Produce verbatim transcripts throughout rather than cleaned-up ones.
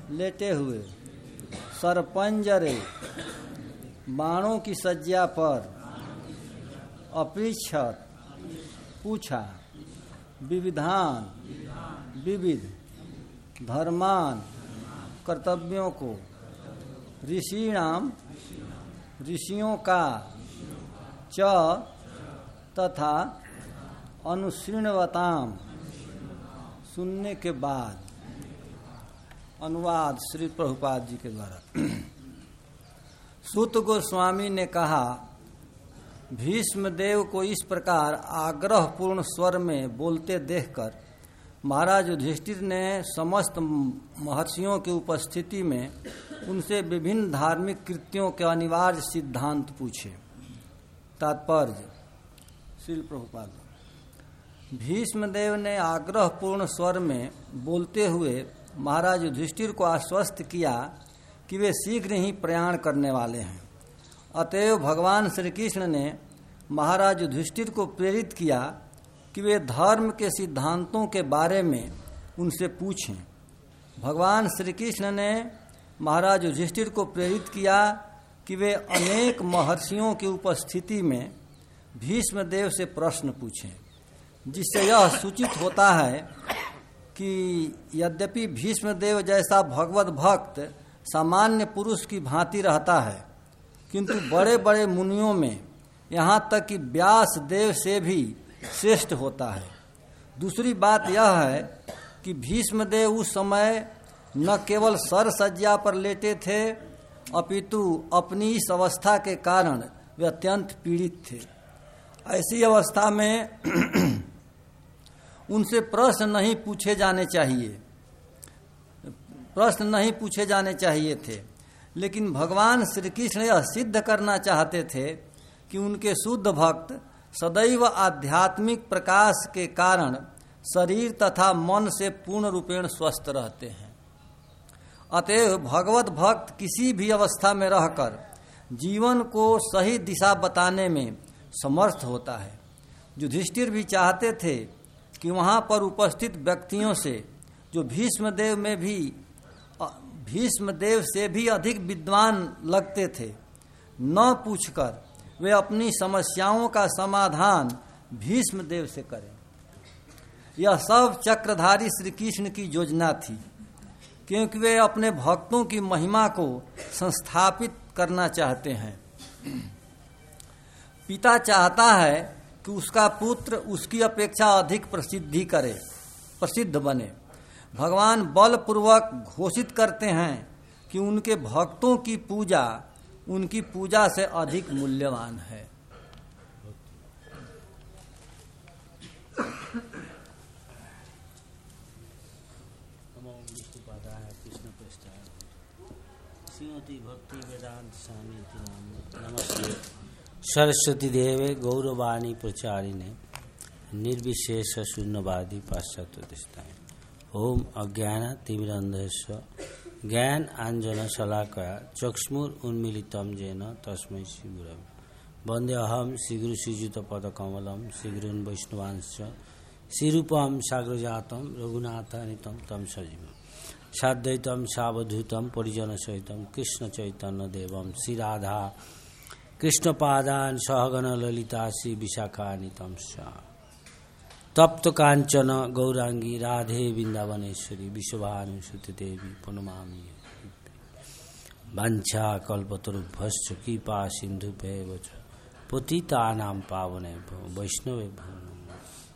लेटे हुए सरपंजरे बाणों की सज्जा पर अपृच्छत पूछा विविधान विविध धर्मान कर्तव्यों को ऋषिणाम ऋषियों का च तथा अनुशीर्णवताम सुनने के बाद। अनुवाद श्री प्रभुपाद जी के द्वारा। सूत गोस्वामी ने कहा, भीष्मदेव को इस प्रकार आग्रह पूर्ण स्वर में बोलते देखकर महाराज युधिष्ठिर ने समस्त महर्षियों की उपस्थिति में उनसे विभिन्न धार्मिक कृत्यों के अनिवार्य सिद्धांत पूछे। तात्पर्य श्री प्रभुपाद। भीष्मदेव ने आग्रह पूर्ण स्वर में बोलते हुए महाराज युधिष्ठिर को आश्वस्त किया कि वे शीघ्र ही प्रयाण करने वाले हैं। अतएव भगवान श्री कृष्ण ने महाराज युधिष्ठिर को प्रेरित किया कि वे धर्म के सिद्धांतों के बारे में उनसे पूछें। भगवान श्री कृष्ण ने महाराज युधिष्ठिर को प्रेरित किया कि वे अनेक महर्षियों की उपस्थिति में भीष्मदेव से प्रश्न पूछें, जिससे यह सूचित होता है कि यद्यपि भीष्मदेव जैसा भगवत भक्त सामान्य पुरुष की भांति रहता है, किंतु बड़े बड़े मुनियों में यहाँ तक कि व्यास देव से भी श्रेष्ठ होता है। दूसरी बात यह है कि भीष्मदेव उस समय न केवल सर सज्जा पर लेटे थे, अपितु अपनी इस अवस्था के कारण वे अत्यंत पीड़ित थे। ऐसी अवस्था में उनसे प्रश्न नहीं पूछे जाने चाहिए प्रश्न नहीं पूछे जाने चाहिए थे, लेकिन भगवान श्री कृष्ण यह सिद्ध करना चाहते थे कि उनके शुद्ध भक्त सदैव आध्यात्मिक प्रकाश के कारण शरीर तथा मन से पूर्ण रूपेण स्वस्थ रहते हैं। अतएव भगवत भक्त किसी भी अवस्था में रहकर जीवन को सही दिशा बताने में समर्थ होता है। युधिष्ठिर भी चाहते थे कि वहां पर उपस्थित व्यक्तियों से, जो भीष्मदेव में भी भीष्मदेव से भी अधिक विद्वान लगते थे, न पूछकर वे अपनी समस्याओं का समाधान भीष्मदेव से करें। यह सब चक्रधारी श्री कृष्ण की योजना थी, क्योंकि वे अपने भक्तों की महिमा को संस्थापित करना चाहते हैं। पिता चाहता है कि उसका पुत्र उसकी अपेक्षा अधिक प्रसिद्धि करे, प्रसिद्ध बने। भगवान बलपूर्वक घोषित करते हैं कि उनके भक्तों की पूजा उनकी पूजा से अधिक मूल्यवान है। नमस्ते सरस्वती देवे गौरवाणी प्रचारिणे निर्विशेष शून्यवादी पाश्चात्य दिष्टाय। ओम अज्ञान तिमिरन्धस्य ज्ञान आंजन शलाकया चक्षुर उन्मीलितं येन तस्मै श्री गुरवे वन्दे अहं श्रीगुरु श्रीयुत पदकमलं श्रीगुरून् वैष्णवांश्च श्रीरूपं साग्रजातं रघुनाथानितं तं सजीवम् साद्वैतं सावधूतं परिजनसहितं कृष्ण चैतन्य देवं श्री राधा कृष्णपादान् सहगण ललिता श्री विशाखानितं तप्त कांचन गौरांगी राधे वृंदावनेश्वरी विश्वभानुसुते देवी प्रणमामि। वाञ्छा कल्पतरुभ्यश्च कृपा सिन्धुभ्येव च पतितानां पावनेभ्यो वैष्णवेभ्यो नमः।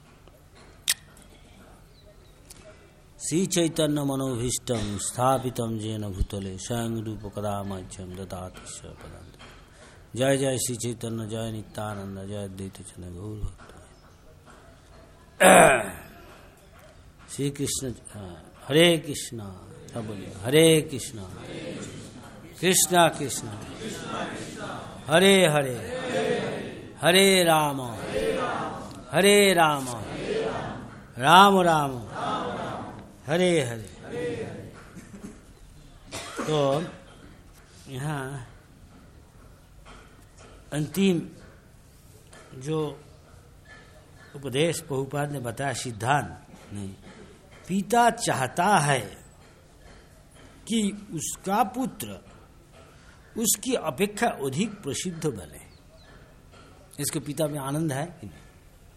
श्री चैतन्य मनोभीष्टं स्थापितं येन भूतले स्वयं रूप कदा मह्यं ददाति स पदान्त। जय जय श्री चैतन्य जय नित्यानंद जय अद्वैत चंद्र गौर। श्री कृष्ण हरे कृष्णा सब बोलिए हरे कृष्णा कृष्णा कृष्णा हरे हरे हरे राम हरे राम राम राम हरे हरे। तो यहाँ अंतिम जो उपदेश प्रभुपाद ने बताया सिद्धांत नहीं, पिता चाहता है कि उसका पुत्र उसकी अपेक्षा अधिक प्रसिद्ध बने। इसके पिता में आनंद है कि नहीं?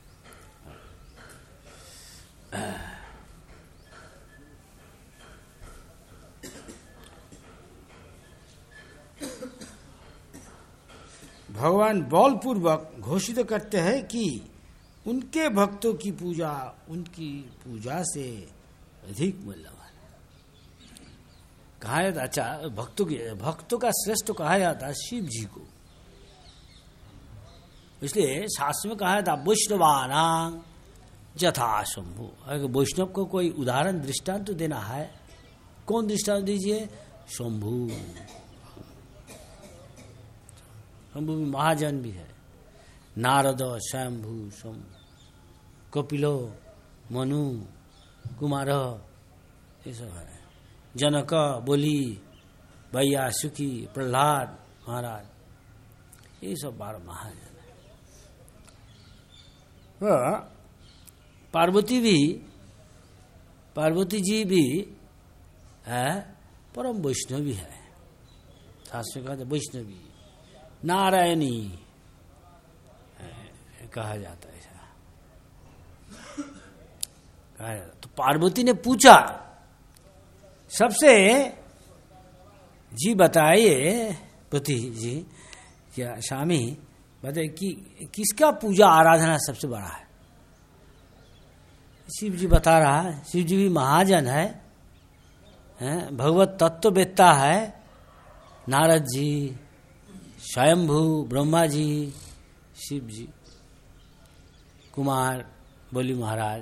भगवान बलपूर्वक घोषित करते हैं कि उनके भक्तों की पूजा उनकी पूजा से अधिक मूल्यवान है। कहा जाता, अच्छा भक्तों के भक्तों का श्रेष्ठ कहा जाता शिव जी को, इसलिए शास्त्र में कहा जाता वैष्णवानां यथा शंभु। अगर वैष्णव को कोई उदाहरण दृष्टांत तो देना है, कौन दृष्टांत दीजिए? शंभु। शंभु में महाजन भी है, नारद, शंभु, शंभु, कपिलो, मनु, कुमार, ये सब है। जनक, बोली, भैया, सुखी, प्रहलाद महाराज, ये सब बारह महाजन है। पार्वती भी, पार्वती जी भी है परम वैष्णवी है। शास्त्र कहते वैष्णवी नारायणी कहा जाता है, ऐसा कहा जाता। तो पार्वती ने पूछा सबसे, जी बताइए पति जी, क्या स्वामी बताइए कि किसका पूजा आराधना सबसे बड़ा है? शिव जी बता रहा है, शिव जी भी महाजन है, है? भगवत तत्ववेत्ता है। नारद जी, स्वयंभू, ब्रह्मा जी, शिव जी, कुमार, बोली महाराज,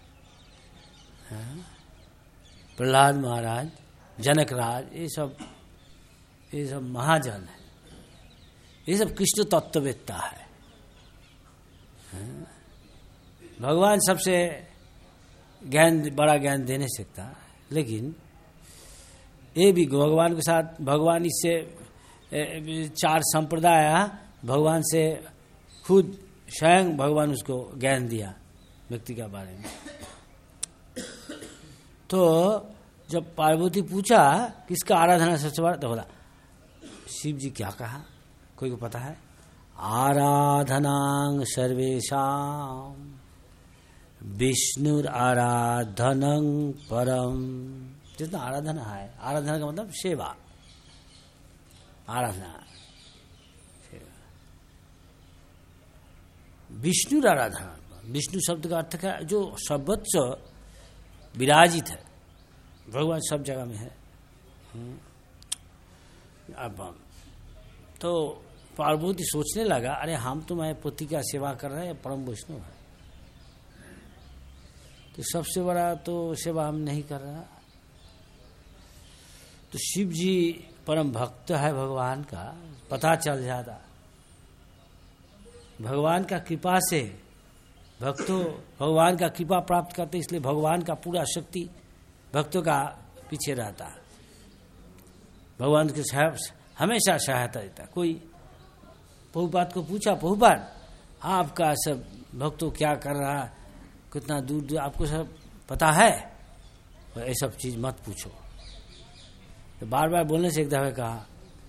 प्रहलाद महाराज, जनक राज, ये सब ये सब महाजन है, ये सब कृष्ण तत्ववेत्ता है। भगवान सबसे ज्ञान, बड़ा ज्ञान दे नहीं सकता, लेकिन ये भी भगवान के साथ, भगवान इससे चार संप्रदाय भगवान से खुद स्वयं भगवान उसको ज्ञान दिया व्यक्ति के बारे में। तो जब पार्वती पूछा किसका आराधना सबसे बड़ा, तो बोला शिव जी। क्या कहा कोई को पता है? आराधनां सर्वेषां विष्णुर आराधनं परम। जितना आराधना है, आराधना का मतलब सेवा, आराधना सेवा। विष्णु आराधना, विष्णु शब्द का अर्थ है जो सर्वत्र विराजित है, भगवान सब जगह में है। अब तो पार्वती सोचने लगा, अरे हम तो मैं पति का सेवा कर रहे हैं, परम वैष्णव है, तो सबसे बड़ा तो सेवा हम नहीं कर रहा। तो शिव जी परम भक्त है भगवान का, पता चल जाता। भगवान का कृपा से भक्तों भगवान का कृपा प्राप्त करते, इसलिए भगवान का पूरा शक्ति भक्तों का पीछे रहता। भगवान के हमेशा सहायता देता। कोई प्रभुपाद को पूछा, प्रभुपाद आपका सब भक्तों क्या कर रहा, कितना दूर दूर आपको सब पता है, तो ये सब चीज मत पूछो। तो बार बार बोलने से एक दफे कहा,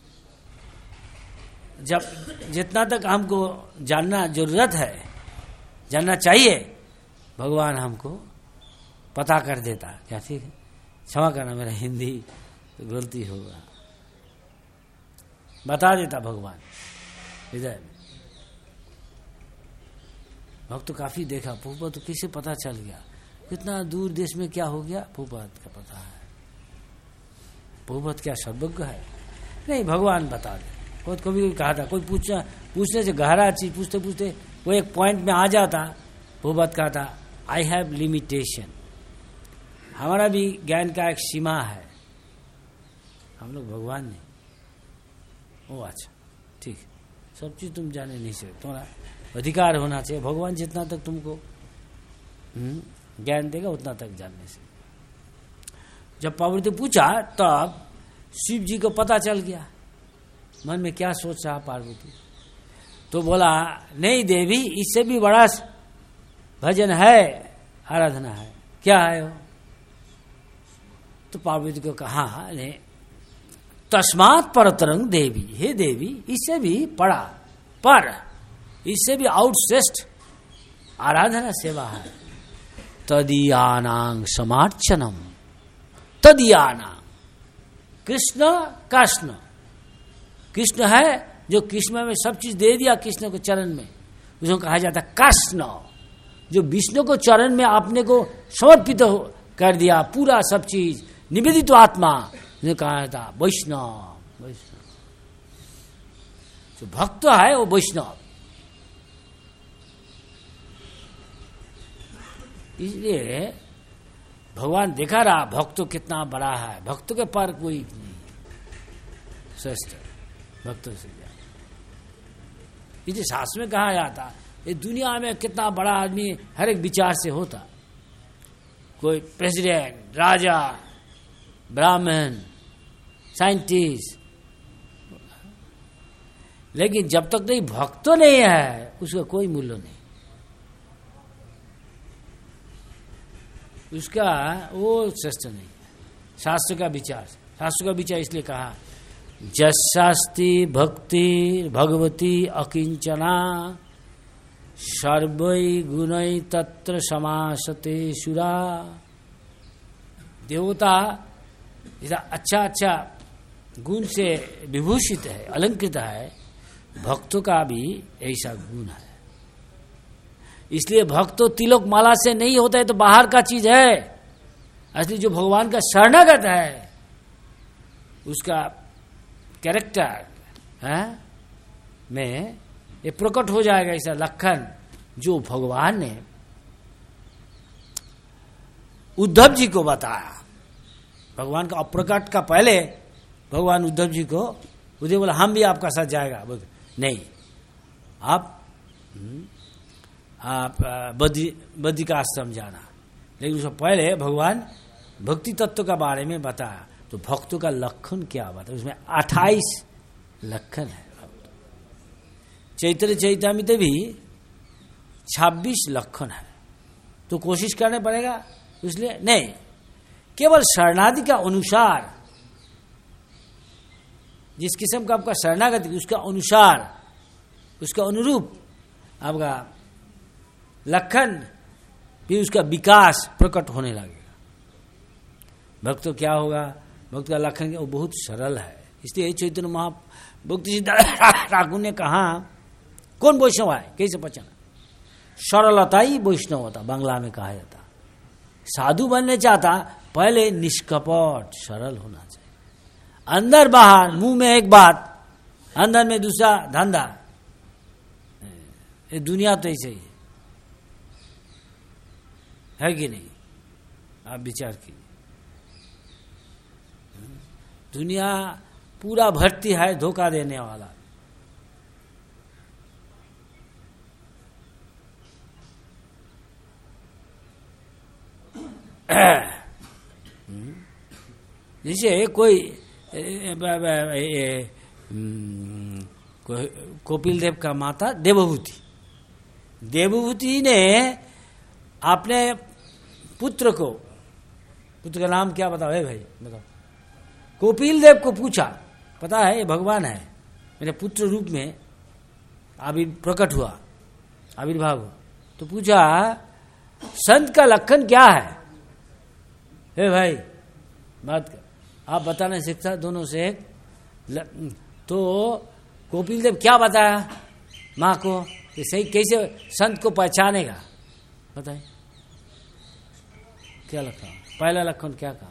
जब जितना तक हमको जानना जरूरत है, जानना चाहिए, भगवान हमको पता कर देता। क्या ठीक है? क्षमा करना मेरा हिंदी तो गलती होगा, बता देता भगवान हृदय में। भक्त तो काफी देखा, प्रभुपाद तो कैसे पता चल गया, कितना दूर देश में क्या हो गया, प्रभुपाद का पता है। प्रभुपाद क्या सर्वज्ञ है? नहीं, भगवान बता दे। कोई कभी कोई कहा था, कोई पूछना पूछने से गहरा चीज पूछते पूछते वो एक पॉइंट में आ जाता। प्रभुपाद कहा था, आई हैव लिमिटेशन। हमारा भी ज्ञान का एक सीमा है, हम लोग भगवान नहीं। ओ अच्छा ठीक, सब चीज तुम जाने नहीं सकते, तुम्हारा अधिकार होना चाहिए। भगवान जितना तक तुमको ज्ञान देगा उतना तक जानने से। जब पार्वती पूछा तब शिव जी को पता चल गया मन में क्या सोच रहा पार्वती। तो बोला, नहीं देवी, इससे भी बड़ा भजन है, आराधना है। क्या है वो? तो पार्वती को कहा, नहीं तस्मात् परतरंग देवी, हे देवी इससे भी पड़ा, पर इससे भी आउटश्रेष्ठ आराधना सेवा है। तदीयानां समार्चनम, तदीयानां, कृष्ण कृष्ण कृष्ण है जो कृष्ण में सब चीज दे दिया कृष्ण को चरण में, उसको कहा जाता कृष्ण। जो विष्णु को चरण में अपने को समर्पित कर दिया, पूरा सब चीज निवेदित आत्मा, ने कहा था वैष्णव। वैष्णव जो भक्त है वो वैष्णव। इसलिए भगवान देखा रहा भक्त कितना बड़ा है, भक्त के पार कोई नहीं श्रेष्ठ भक्तों से ज्यादा। इसलिए शास्त्र में कहा जाता ये दुनिया में कितना बड़ा आदमी हर एक विचार से होता, कोई प्रेसिडेंट, राजा, ब्राह्मण, साइंटिस्ट, लेकिन जब तक नहीं भक्त नहीं है उसका कोई मूल्य नहीं। उसका वो श्रेष्ठ नहीं। शास्त्र का विचार, शास्त्र का विचार इसलिए कहा जस्सास्ति भक्ति भगवती अकिंचना सर्वै गुणै तत्र समासते सुरा। देवता इधर अच्छा अच्छा गुण से विभूषित है, अलंकृत है, भक्तों का भी ऐसा गुण है। इसलिए भक्तों तिलक माला से नहीं होता है तो बाहर का चीज है। असली जो भगवान का शरणागत है उसका कैरेक्टर है में ये प्रकट हो जाएगा ऐसा लक्षण जो भगवान ने उद्धव जी को बताया। भगवान का अप्रकट का पहले भगवान उद्धव जी को उद्धव बोला हम भी आपका साथ जाएगा, बोल नहीं आप आप बद्री बद्री का आश्रम जाना। लेकिन उससे पहले भगवान भक्ति तत्व का बारे में बताया। तो भक्तों का लक्षण क्या बताया, उसमें अट्ठाईस लक्षण है। चैतन्य चैतामृत भी छब्बीस लक्षण है। तो कोशिश करने पड़ेगा, इसलिए नहीं केवल शरणादि का अनुसार, जिस किस्म का आपका शरणागति उसका अनुसार उसका अनुरूप आपका लक्षण भी उसका विकास प्रकट होने लगेगा। भक्त तो क्या होगा, भक्त का लक्षण वो बहुत सरल है। इसलिए चैतन्य महा भक्ति सिद्धार्थ ठाकुर ने कहा कौन वैष्णव है कैसे पहचाना, सरलता ही वैष्णव होता, बांग्ला में कहा जाता। साधु बनने चाहता पहले निष्कपट सरल होना चाहिए, अंदर बाहर मुंह में एक बात अंदर में दूसरा धंधा। ये दुनिया तो ऐसे ही है कि नहीं, आप विचार कीजिए। दुनिया पूरा भर्ती है धोखा देने वाला। जैसे कोई कपिल देव का माता देवभूति, देवभूति ने अपने पुत्र को, पुत्र का नाम क्या बताओ है भाई बताओ, कपिल देव को पूछा, पता है ये भगवान है, मेरे पुत्र रूप में आविर प्रकट हुआ, आविर्भाव हुआ। तो पूछा संत का लक्षण क्या है, हे भाई बात कर, आप बताना सीखता दोनों से एक। तो कपिल देव क्या बताया माँ को कि सही कैसे संत को पहचानेगा, बताए क्या लक्षण, पहला लक्षण क्या कहा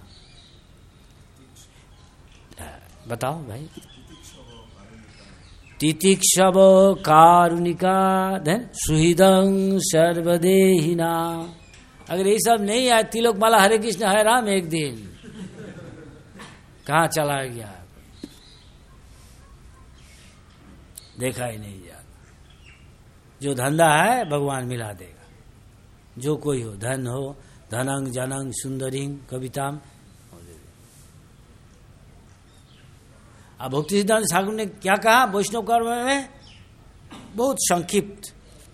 बताओ भाई। तितिक्षव कारुणिका धन सुहृदं सर्वदेहिना। अगर ये सब नहीं आए, तिलक माला हरे कृष्ण हरे राम, एक दिन कहाँ चला गया देखा ही नहीं जाता। जो धंधा है भगवान मिला देगा, जो कोई हो, धन हो, धनंग जनंग सुंदरिंग कविताम। अब भक्ति सिद्धांत ठाकुर ने क्या कहा वैष्णव कर्म में, बहुत संक्षिप्त।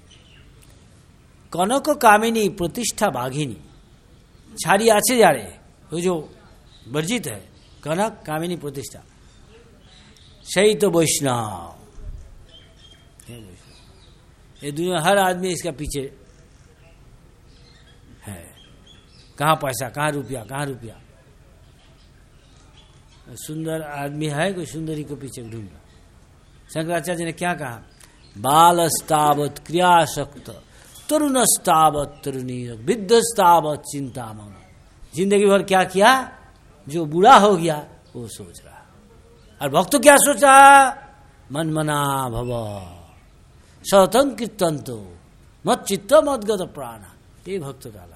कनक कामिनी प्रतिष्ठा बाघिनी, छाड़ी आछे जारे वो जो वर्जित है, कनक कामिनी प्रतिष्ठा सही तो वैष्णव। ये दुनिया हर आदमी इसका पीछे है। कहाँ पैसा, कहाँ रुपया, कहाँ रुपया। सुंदर आदमी है, कोई सुंदरी को पीछे ढूंढ। शंकराचार्य ने क्या कहा? बालस्तावत क्रियाशक्त, तरुणस्तावत तरुणी, वृद्धस्तावत चिंतामन। जिंदगी भर क्या किया? जो बूढ़ा हो गया वो सोच रहा। और भक्त क्या सोचा? मन मना भव सतम कीर्तन तो मत चित्त मदगत प्राण। ये भक्त डाला।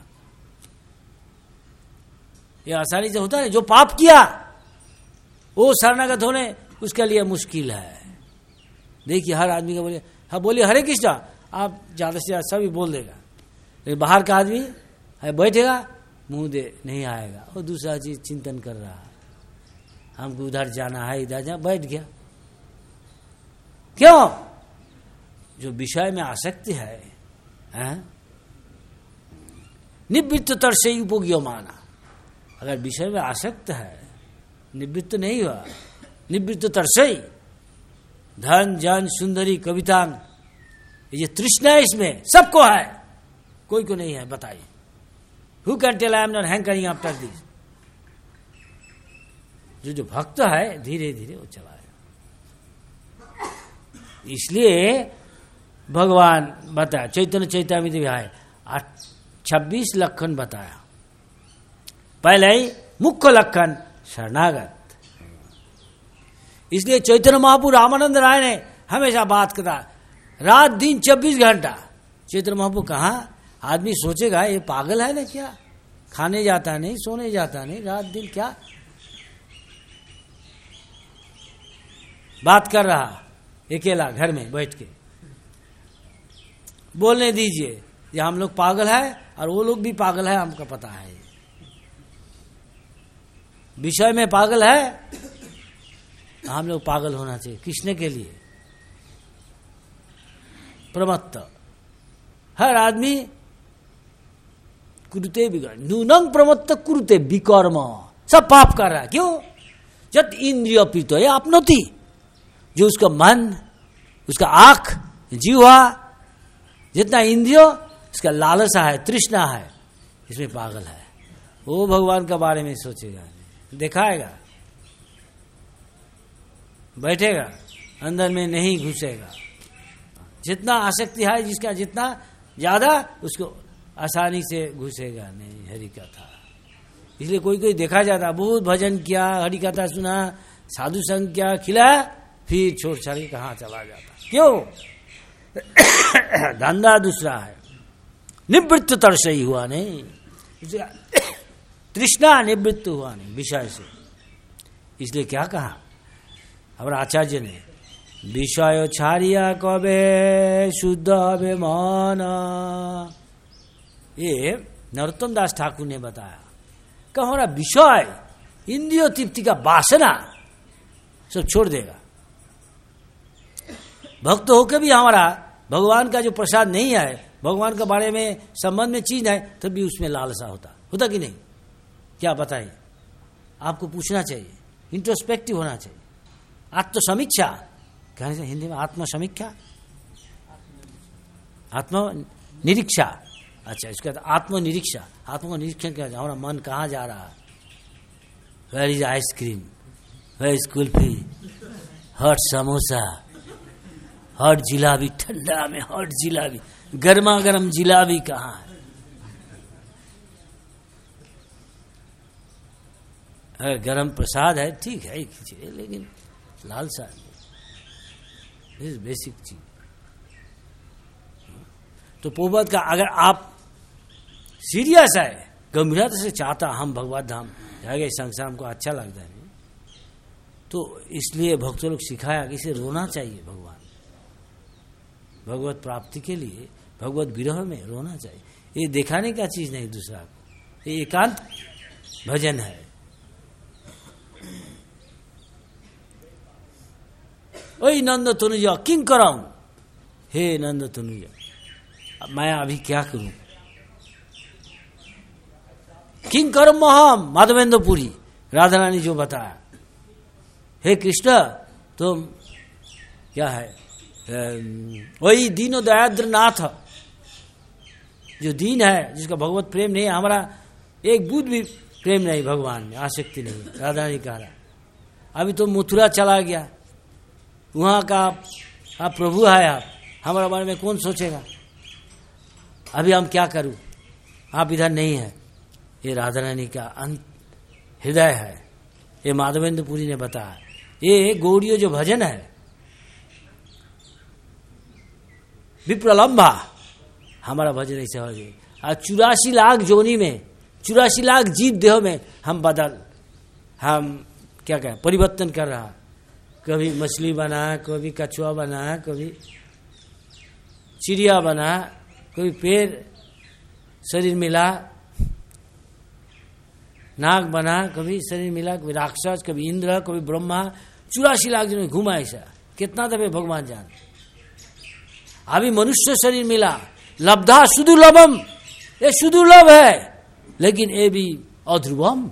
ये आसानी से होता है। जो पाप किया वो शरणागत होने उसके लिए मुश्किल है। देखिए हर आदमी का बोले, हाँ बोलिए हरे कृष्णा, आप ज्यादा से ज्यादा सभी बोल देगा, लेकिन बाहर का आदमी है बैठेगा मुंह दे नहीं आएगा, वो दूसरा चीज चिंतन कर रहा है। हमको उधर जाना है, इधर जा, बैठ गया। क्यों? जो विषय में आसक्ति है, है? निवृत्त तरसे उपयोगी माना। अगर विषय में आसक्त है, निवृत्त नहीं हुआ, निवृत्त तरसे, धन जन सुंदरी कविता, ये तृष्णा है, इसमें सबको है, कोई को नहीं है। बताइए, who can tell I am not hankering after this. जो जो भक्त है धीरे धीरे वो चला है। इसलिए भगवान बताया, चैतन्य चैतामृत भी है, छब्बीस लक्षण बताया। पहले ही मुख्य लक्षण शरणागत। इसलिए चैतन्य महाप्रभु रामानंद राय ने हमेशा बात करा, रात दिन चौबीस घंटा। चैतन्य महाप्रभु कहा, आदमी सोचेगा ये पागल है ना क्या, खाने जाता नहीं, सोने जाता नहीं, रात दिन क्या बात कर रहा अकेला घर में बैठ के। बोलने दीजिए, ये हम लोग पागल है और वो लोग भी पागल है, हमको पता है। विषय में पागल है, हम लोग पागल होना चाहिए। किसने के लिए? प्रमत्त। हर आदमी कुरुते बिगड़, नूनम प्रमत्त कुरुते विकर्म, सब पाप कर रहा है। क्यों? जब इंद्रिय प्रीत है आपनोति, जो उसका मन, उसका आंख, जीवा, जितना इंद्रियो उसका लालसा है, तृष्णा है, इसमें पागल है। वो भगवान के बारे में सोचेगा, दिखाएगा, बैठेगा, अंदर में नहीं घुसेगा। जितना आसक्ति है जिसका, जितना ज्यादा, उसको आसानी से घुसेगा नहीं। हरि कथा, इसलिए कोई कोई देखा जाता, बहुत भजन किया, हरि कथा सुना, साधु संग किया, खिला, फिर छोड़ छाड़ के कहाँ चला जाता। क्यों? धंधा दूसरा है, निवृत्त तरस ही हुआ नहीं, तृष्णा निवृत्त हुआ नहीं विषय से। इसलिए क्या कहा हमारा आचार्य ने, विषय छाड़िया कबे शुद्ध हबे मन। ये नरोत्तम दास ठाकुर ने बताया कि हमारा विषय, इंद्रिय तृप्ति का वासना सब छोड़ देगा। भक्त होकर भी हमारा भगवान का जो प्रसाद नहीं है, भगवान के बारे में संबंध में चीज है, तब भी उसमें लालसा होता होता कि नहीं? क्या बताइए? आपको पूछना चाहिए, इंट्रोस्पेक्टिव होना चाहिए, आत्मसमीक्षा। कहने से हिंदी में आत्मसमीक्षा, आत्म निरीक्षा। अच्छा, इसका आत्मनिरीक्षा। आत्म का निरीक्षण क्या? हमारा मन कहाँ जा रहा है? Where is ice cream, where is kulfi, hot samosa, hot jalebi, ठंडा में हॉट जिलाबी, गर्मा गर्म जिलाबी कहाँ है? अगर गर्म प्रसाद है ठीक है, खींचिए, लेकिन लालसा इस बेसिक चीज। तो पोपत का अगर आप सीरियस है, गंभीरता से चाहता हम भगवत धाम जाएगा, इस संसार को अच्छा लगता है, तो इसलिए भक्तों लोग सिखाया कि इसे रोना चाहिए। भगवान भगवत प्राप्ति के लिए भगवत विरह में रोना चाहिए। ये दिखाने का चीज नहीं दूसरा को, ये एकांत भजन है। ओए नंद तनुज किंग कराऊं, हे नंद तनुज, मैं अभी क्या करूं? किंग करम हम माधवेंद्रपुरी राधा रानी जो बताया, हे कृष्ण तो क्या है, वही दीनो दयाद्र नाथ, जो दीन है, जिसका भगवत प्रेम नहीं, हमारा एक बूंद भी प्रेम नहीं, भगवान में आसक्ति नहीं, राधा रानी कह रहा। अभी तो मथुरा चला गया, वहां का आप प्रभु है, आप हमारे बारे में कौन सोचेगा, अभी हम क्या करूं, आप इधर नहीं है। ये राधा रानी का हृदय है, ये माधवेंद्रपुरी ने बताया। ये गौड़ीय जो भजन है, विप्रलंबा, हमारा भजन ऐसे हो गई। और चौरासी लाख जोनी में, चौरासी लाख जीव देह में हम बदल, हम क्या कहें, परिवर्तन कर रहा। कभी मछली बना, कभी कछुआ बना, कभी चिड़िया बना, कभी पेड़ शरीर मिला, नाग बना, कभी शरीर मिला, कभी राक्षस, कभी इंद्र, कभी ब्रह्मा, चौरासी लाख जोनी घुमा। ऐसा कितना दफे भगवान जान। अभी मनुष्य शरीर मिला, लब्धा सुदुर्लभम, ये सुदुर्लभ है, लेकिन ये भी अध्रुवम।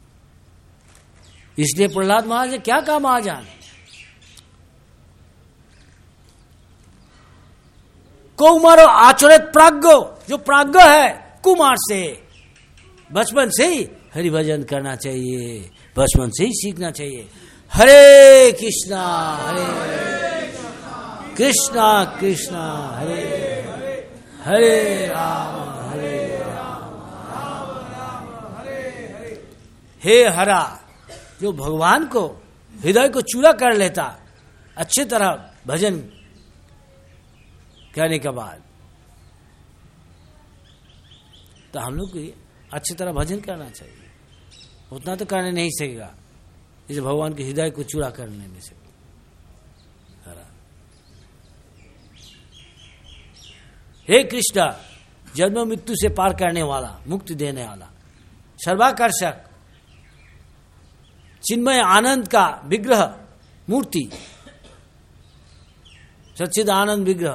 इसलिए प्रहलाद महाराज ने क्या कहा, महाजान, कौमारो आचरित प्राज्ञो, जो प्राज्ञ है कुमार से, बचपन से ही हरि भजन करना चाहिए, बचपन से ही सीखना चाहिए। हरे कृष्णा हरे कृष्णा कृष्णा हरे हरे राम हरे राम राम राम हरे हरे। हे हरा, जो भगवान को हृदय को चूरा कर लेता अच्छी तरह भजन करने के बाद, तो हम लोग को अच्छी तरह भजन करना चाहिए। उतना तो करने नहीं सकेगा इसे भगवान के हृदय को चूरा करने में से। हे कृष्ण, जन्म मृत्यु से पार करने वाला, मुक्ति देने वाला, सर्वाकर्षक, चिन्मय आनंद का विग्रह, मूर्ति, सच्चिद आनंद विग्रह,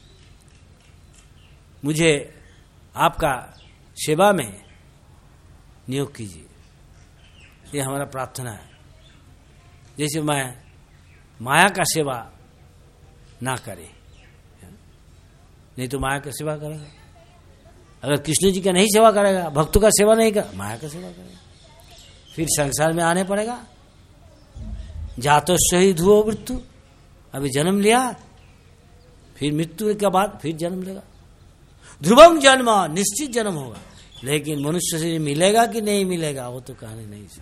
मुझे आपका सेवा में नियोग कीजिए। ये हमारा प्रार्थना है। जैसे मैं माया का सेवा ना करे, नहीं तो माया का सेवा करेगा। अगर कृष्ण जी का नहीं सेवा करेगा, भक्तों का सेवा नहीं कर, माया का सेवा करेगा, फिर संसार में आने पड़ेगा। जातो शहीद हुआ मृत्यु, अभी जन्म लिया, फिर मृत्यु के बाद फिर जन्म लेगा। ध्रुवम जन्म, निश्चित जन्म होगा, लेकिन मनुष्य से मिलेगा कि नहीं मिलेगा वो तो कहने नहीं सकते।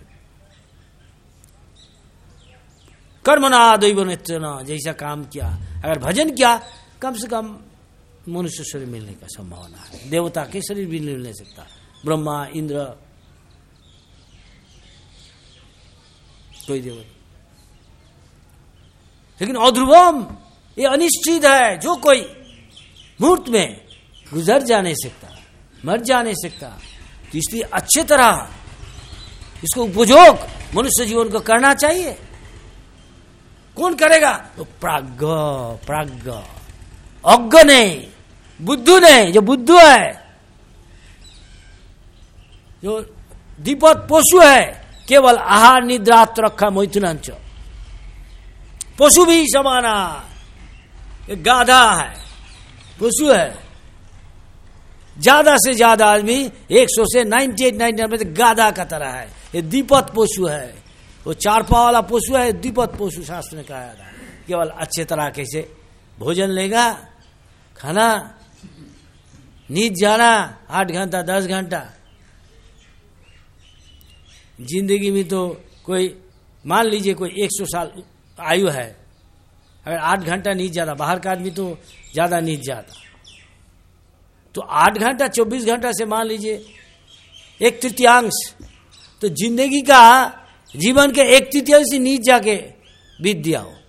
कर्मणा दैव नित्यना, जैसा काम किया, अगर भजन किया, कम से कम मनुष्य शरीर मिलने का संभावना है। देवता के शरीर भी नहीं ले सकता, ब्रह्मा इंद्र कोई देवता। लेकिन अध्रुवम, ये अनिश्चित है, जो कोई मुहूर्त में गुजर जा नहीं सकता, मर जा नहीं सकता। तो इसलिए अच्छी तरह इसको उपयोग मनुष्य जीवन को करना चाहिए। कौन करेगा? तो प्राज्ञ, प्राज्ञ, अज्ञ नहीं, बुद्धू नहीं, जो बुद्धू है, जो दीपक पशु है, केवल आहार निद्रात रखा मैथुनांच, पशु भी समाना, गाधा है, पशु है। ज्यादा से ज्यादा आदमी एक सौ से नाइन्टी एट नाइन्टी गाधा का तरह है। ये दीपक पशु है, वो चार पाव वाला पशु है, दीपक पशु शास्त्र में कहा था। केवल अच्छे तरह कैसे भोजन लेगा, खाना, नींद जाना, आठ घंटा दस घंटा। जिंदगी में तो कोई मान लीजिए कोई एक सौ साल आयु है, अगर आठ घंटा नींद जाता, बाहर का आदमी तो ज्यादा नींद जाता, तो आठ घंटा चौबीस घंटा से मान लीजिए एक तृतीयांश, तो जिंदगी का जीवन के एक तृतीयांश नींद जाके बीत दिया हो।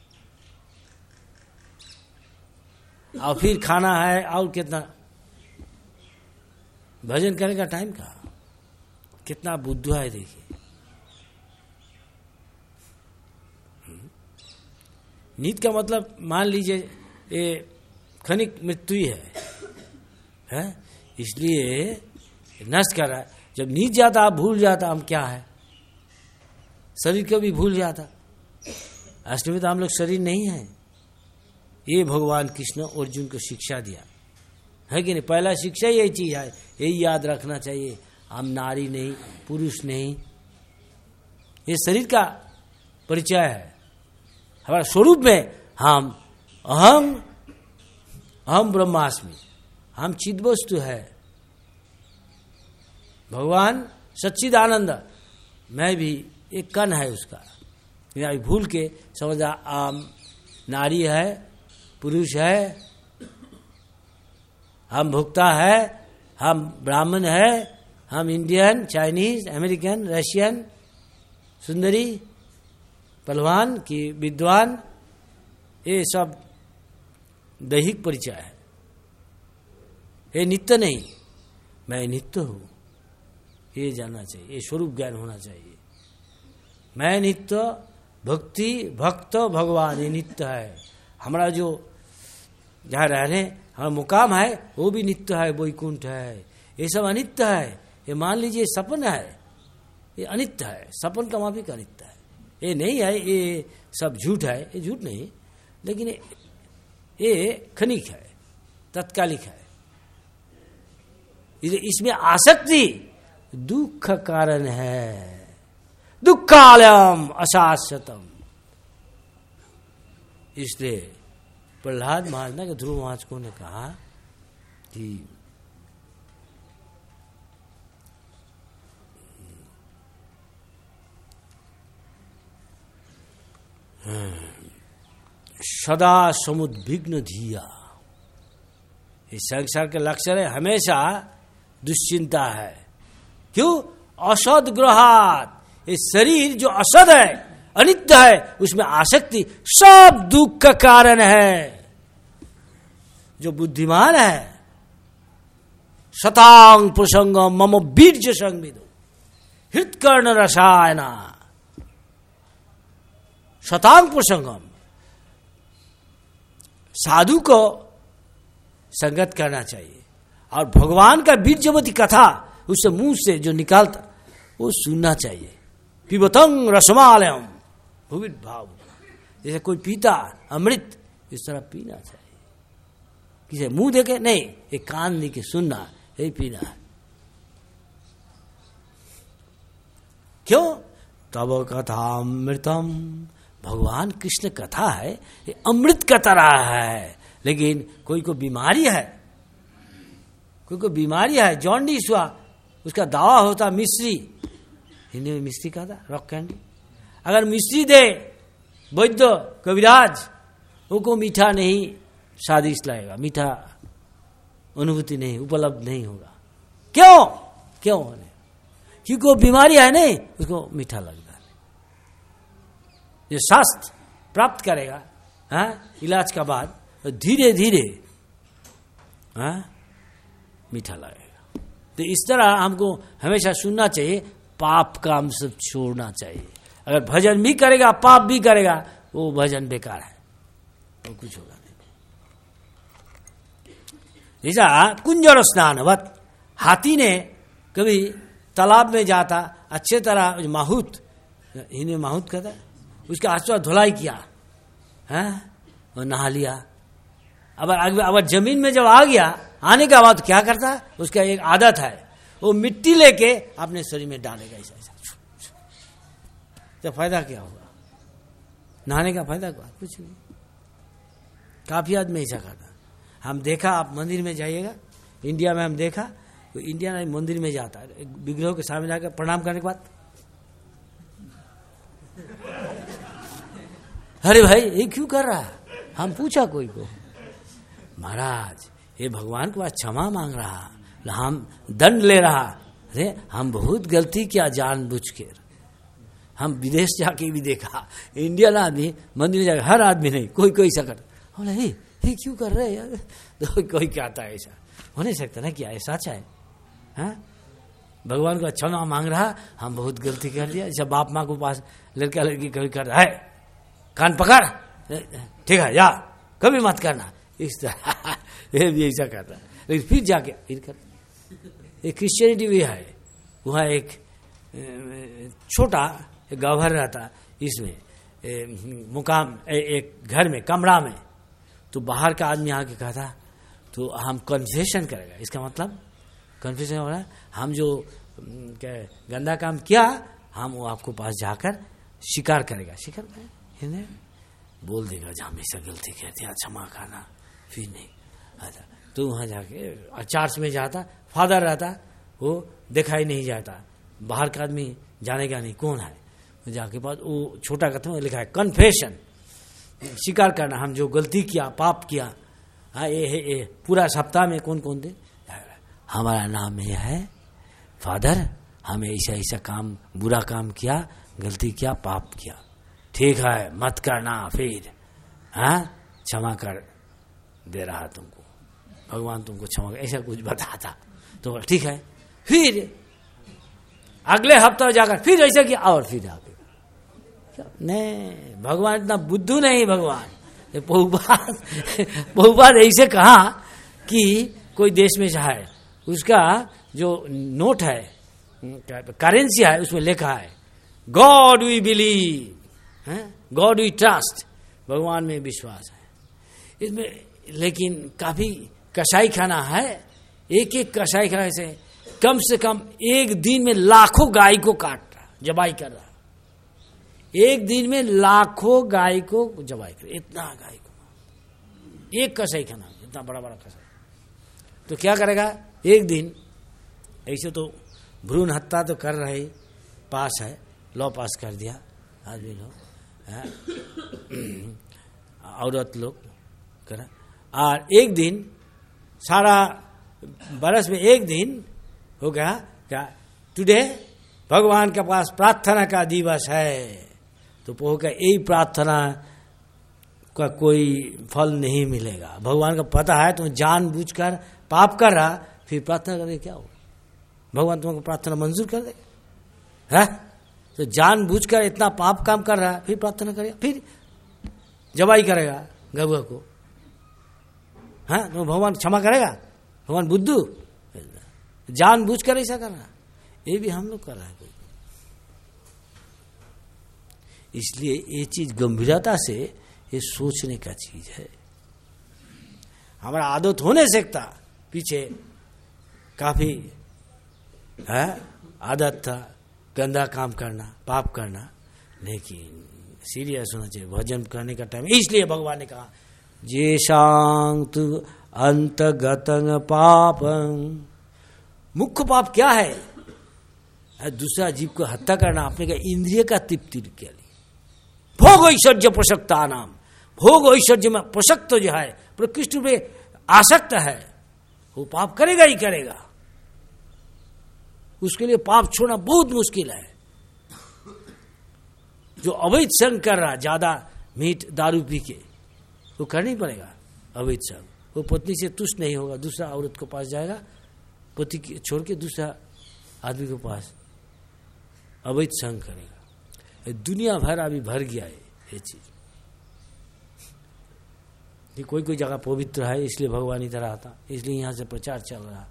और फिर खाना है और कितना, भजन करने का टाइम कहा, कितना बुद्धू है देखिए। नींद का मतलब मान लीजिए ये क्षणिक मृत्यु ही है, है? इसलिए नष्ट कर रहा है। जब नींद जाता आप भूल जाता हम क्या है, शरीर को भी भूल जाता। असली में तो हम लोग शरीर नहीं है। ये भगवान कृष्ण अर्जुन को शिक्षा दिया है कि नहीं? पहला शिक्षा यही चीज है, यही याद रखना चाहिए। हम नारी नहीं, पुरुष नहीं, ये शरीर का परिचय है। हमारा स्वरूप में हम अहम अहम ब्रह्मास्मि, हम चिद्वस्तु है। भगवान सच्चिदानंद, मैं भी एक कण है उसका। या भूल के समझा आम नारी है, पुरुष है, हम भुक्ता है, हम ब्राह्मण है, हम इंडियन, चाइनीज, अमेरिकन, रशियन, सुंदरी, पहलवान की विद्वान, ये सब दैहिक परिचय है। ये नित्य नहीं, मैं नित्य हूं, ये जानना चाहिए। ये स्वरूप ज्ञान होना चाहिए। मैं नित्य, भक्ति, भक्त, भगवान, ये नित्य है। हमारा जो जहाँ रह रहे हमारा मुकाम है वो भी नित्य है, वैकुंठ है। ये सब अनित्य है। ये मान लीजिए सपन है, ये अनित्य है। सपन का माफिक अनित्य है, ये नहीं है। ये सब झूठ है, ये झूठ नहीं, लेकिन ये, ये क्षणिक है, तत्कालिक है। इसमें आसक्ति दुख कारण है। दुखालयम अशाश्वतम। इसलिए प्रहलाद महाराज ने, ध्रुव महाराज को ने कहा कि सदा समुद्विग्न धिया। इस संसार के लक्षण है हमेशा दुश्चिंता है। क्यों? असद ग्रहात। ये शरीर जो असद है, अनित्य है, उसमें आसक्ति सब दुख का कारण है। जो बुद्धिमान है, शतांग प्रसंग मम बीर्ज संविदो हृत्कर्ण रसायना। शतांग प्रसंगम, साधु को संगत करना चाहिए और भगवान का बीर्जवती कथा उससे मुंह से जो निकालता वो सुनना चाहिए। पिबतंग रसमालयम भूवित भाव। जैसे कोई पीता अमृत, इस तरह पीना चाहिए। किसे मुंह देके नहीं, एक कान दे के सुनना, यही पीना है। क्यों? तब कथा अमृतम। भगवान कृष्ण कथा है, ये अमृत का तरह है। लेकिन कोई को बीमारी है, कोई को बीमारी है, जॉन्डिस हुआ, उसका दवा होता मिश्री। हिंदी में मिश्री कहा था, रॉक कैंडी। अगर मिश्री दे वैद्य कविराज, वो मीठा नहीं स्वादिष्ट लगेगा, मीठा अनुभूति नहीं, उपलब्ध नहीं होगा। क्यों? क्यों? क्योंकि वो बीमारी है नहीं, उसको मीठा लगता है। ये स्वास्थ्य प्राप्त करेगा हाँ इलाज का बाद, धीरे धीरे हाँ मीठा लगेगा। तो इस तरह हमको हमेशा सुनना चाहिए, पाप काम सब छोड़ना चाहिए। अगर भजन भी करेगा, पाप भी करेगा, वो भजन बेकार है, वो कुछ होगा नहीं। जैसा कुंजर स्नानवत, हाथी ने कभी तालाब में जाता, अच्छे तरह माहूत, हिंदी में माहूत कहता है, उसका आसपास धुलाई किया है और नहा लिया। अब अगर जमीन में जब आ गया, आने के बाद क्या करता है, उसका एक आदत है, वो मिट्टी लेके अपने शरीर में डालेगा ऐसा ऐसा। तो फायदा क्या होगा? नहाने का फायदा क्या? कुछ नहीं। काफी आदमी ऐसा करता। हम देखा, आप मंदिर में जाइएगा, इंडिया में हम देखा, तो इंडिया में मंदिर में जाता है, विग्रह के सामने जाकर प्रणाम करने के बाद, अरे भाई ये क्यों कर रहा है? हम पूछा कोई को, महाराज ये भगवान के पास क्षमा मांग रहा, हम दंड ले रहा। अरे हम बहुत गलती किया जानबूझ के। हम विदेश जाके भी देखा, इंडियन आदमी मंदिर जाकर, हर आदमी नहीं, कोई कोई सकट बोले हे हे क्यों कर रहे यार, तो कोई कहता है ऐसा हो नहीं सकता ना, क्या ऐसा अच्छा है? हाँ? भगवान को क्षमा मांग रहा, हम बहुत गलती कर दिया। जब बाप माँ को पास लड़का लड़की कभी कर रहा है, कान पकड़, ठीक है जा, कभी मत करना, इस तरह ये भी ऐसा करता है। लेकिन फिर जाके फिर कर, एक क्रिश्चियनिटी भी है, वहाँ एक छोटा गाँव रहता, इसमें मुकाम ए, एक घर में कमरा में, तो बाहर का आदमी आके कहा था तो हम कन्फेशन करेगा। इसका मतलब कन्फेशन हो रहा है, हम जो क्या गंदा काम किया हम वो आपको पास जाकर स्वीकार करेगा। स्वीकार करें बोल देगा जहाँ हमेशा गलती कहती है क्षमा खाना, फिर नहीं अच्छा। तो वहाँ जाके चर्च में जाता, फादर रहता, वो दिखाई नहीं जाता, बाहर का आदमी जानेगा नहीं कौन है। जाके बाद वो छोटा कथन लिखा है कन्फेशन, स्वीकार करना हम जो गलती किया पाप किया। हाँ ये है ये पूरा सप्ताह में कौन कौन दिन हमारा नाम ये है फादर, हमें ऐसा ऐसा काम बुरा काम किया, गलती किया, पाप किया, ठीक है मत करना, फिर हाँ क्षमा कर दे रहा तुमको, भगवान तुमको क्षमा कर, ऐसा कुछ बताता तो ठीक है। फिर अगले हफ्ते जाकर फिर ऐसा किया और फिर आगे नहीं, भगवान इतना बुद्धू नहीं। भगवान बहुबार बहुबार ऐसे कहा कि कोई देश में है उसका जो नोट है करेंसी है उसमें लिखा है God we believe, God we trust, भगवान में विश्वास है इसमें। लेकिन काफी कसाई खाना है, एक एक कसाई खाना से कम से कम एक दिन में लाखों गाय को काट रहा, जबाई कर रहा, एक दिन में लाखों गाय को जबाई कर, इतना गाय को एक कसाई खाना, इतना बड़ा बड़ा कसाई। तो क्या करेगा एक दिन ऐसे तो भ्रूण हत्या तो कर रहे, पास है लॉ पास कर दिया आदमी लोग, औरत लोग करा, और एक दिन सारा बरस में एक दिन हो गया क्या टुडे भगवान के पास प्रार्थना का दिवस है। तो पोह का यही प्रार्थना का कोई फल नहीं मिलेगा, भगवान का पता है तुम जानबूझकर पाप कर रहा, फिर प्रार्थना करके क्या हो, भगवान तुमको प्रार्थना मंजूर कर दे है? तो जानबूझकर इतना पाप काम कर रहा है, फिर प्रार्थना करेगा, फिर जबाई करेगा गौआ को, हाँ तो भगवान क्षमा करेगा? भगवान बुद्धू जानबूझकर ऐसा कर रहा, ये भी हम लोग कर रहे हैं। इसलिए ये चीज गंभीरता से ये सोचने का चीज है। हमारा आदत होने सकता पीछे काफी है आदत था गंदा काम करना, पाप करना, लेकिन सीरियस होना चाहिए भजन करने का टाइम। इसलिए भगवान ने कहा जेशांग तु अंतगतं पापं, मुख्य पाप क्या है? दूसरा जीव को हत्या करना, अपने का इंद्रिय का तृप्ति के लिए, भोग ऐश्वर्य प्रसक्ता नाम, भोग ऐश्वर्य में प्रसक्त जो है प्रकृष्ट में आसक्त है वो पाप करेगा ही करेगा, उसके लिए पाप छोड़ना बहुत मुश्किल है। जो अवैध संग कर रहा ज्यादा मीट दारू पी के, वो करना ही पड़ेगा अवैध संग, वो पत्नी से तुष्ट नहीं होगा, दूसरा औरत को पास जाएगा, पति छोड़ के दूसरा आदमी के पास अवैध संग करेगा। दुनिया भर अभी भर गया है ये चीज, कोई कोई जगह पवित्र है इसलिए भगवान इधर आता, इसलिए यहां से प्रचार चल रहा।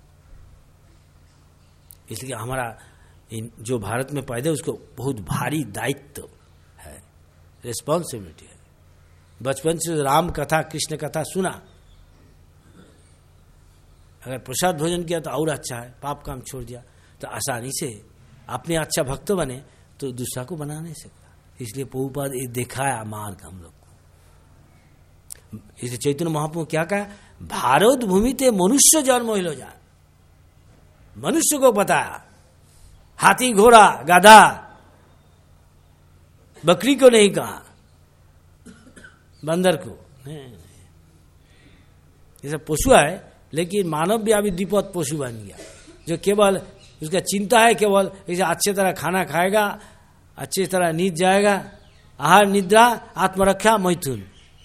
इसलिए हमारा जो भारत में पैदा उसको बहुत भारी दायित्व है, रिस्पॉन्सिबिलिटी है। बचपन से राम कथा कृष्ण कथा सुना, अगर प्रसाद भोजन किया तो और अच्छा है, पाप काम छोड़ दिया तो आसानी से अपने अच्छा भक्त बने तो दूसरा को बना नहीं सकता। इसलिए प्रभुपाद ये दिखाया मार्ग हम लोग को। इसलिए चैतन्य महाप्रभु क्या कहा, भारत भूमि ते मनुष्य जन्म हो जाए, मनुष्य को बताया, हाथी घोड़ा गधा बकरी को नहीं कहा, बंदर को नहीं, ये सब पशु है, लेकिन मानव भी अभी द्विपद पशु बन गया, जो केवल उसका चिंता है केवल ऐसे अच्छे तरह खाना खाएगा, अच्छी तरह नींद जाएगा, आहार निद्रा आत्मरक्षा मैथुन,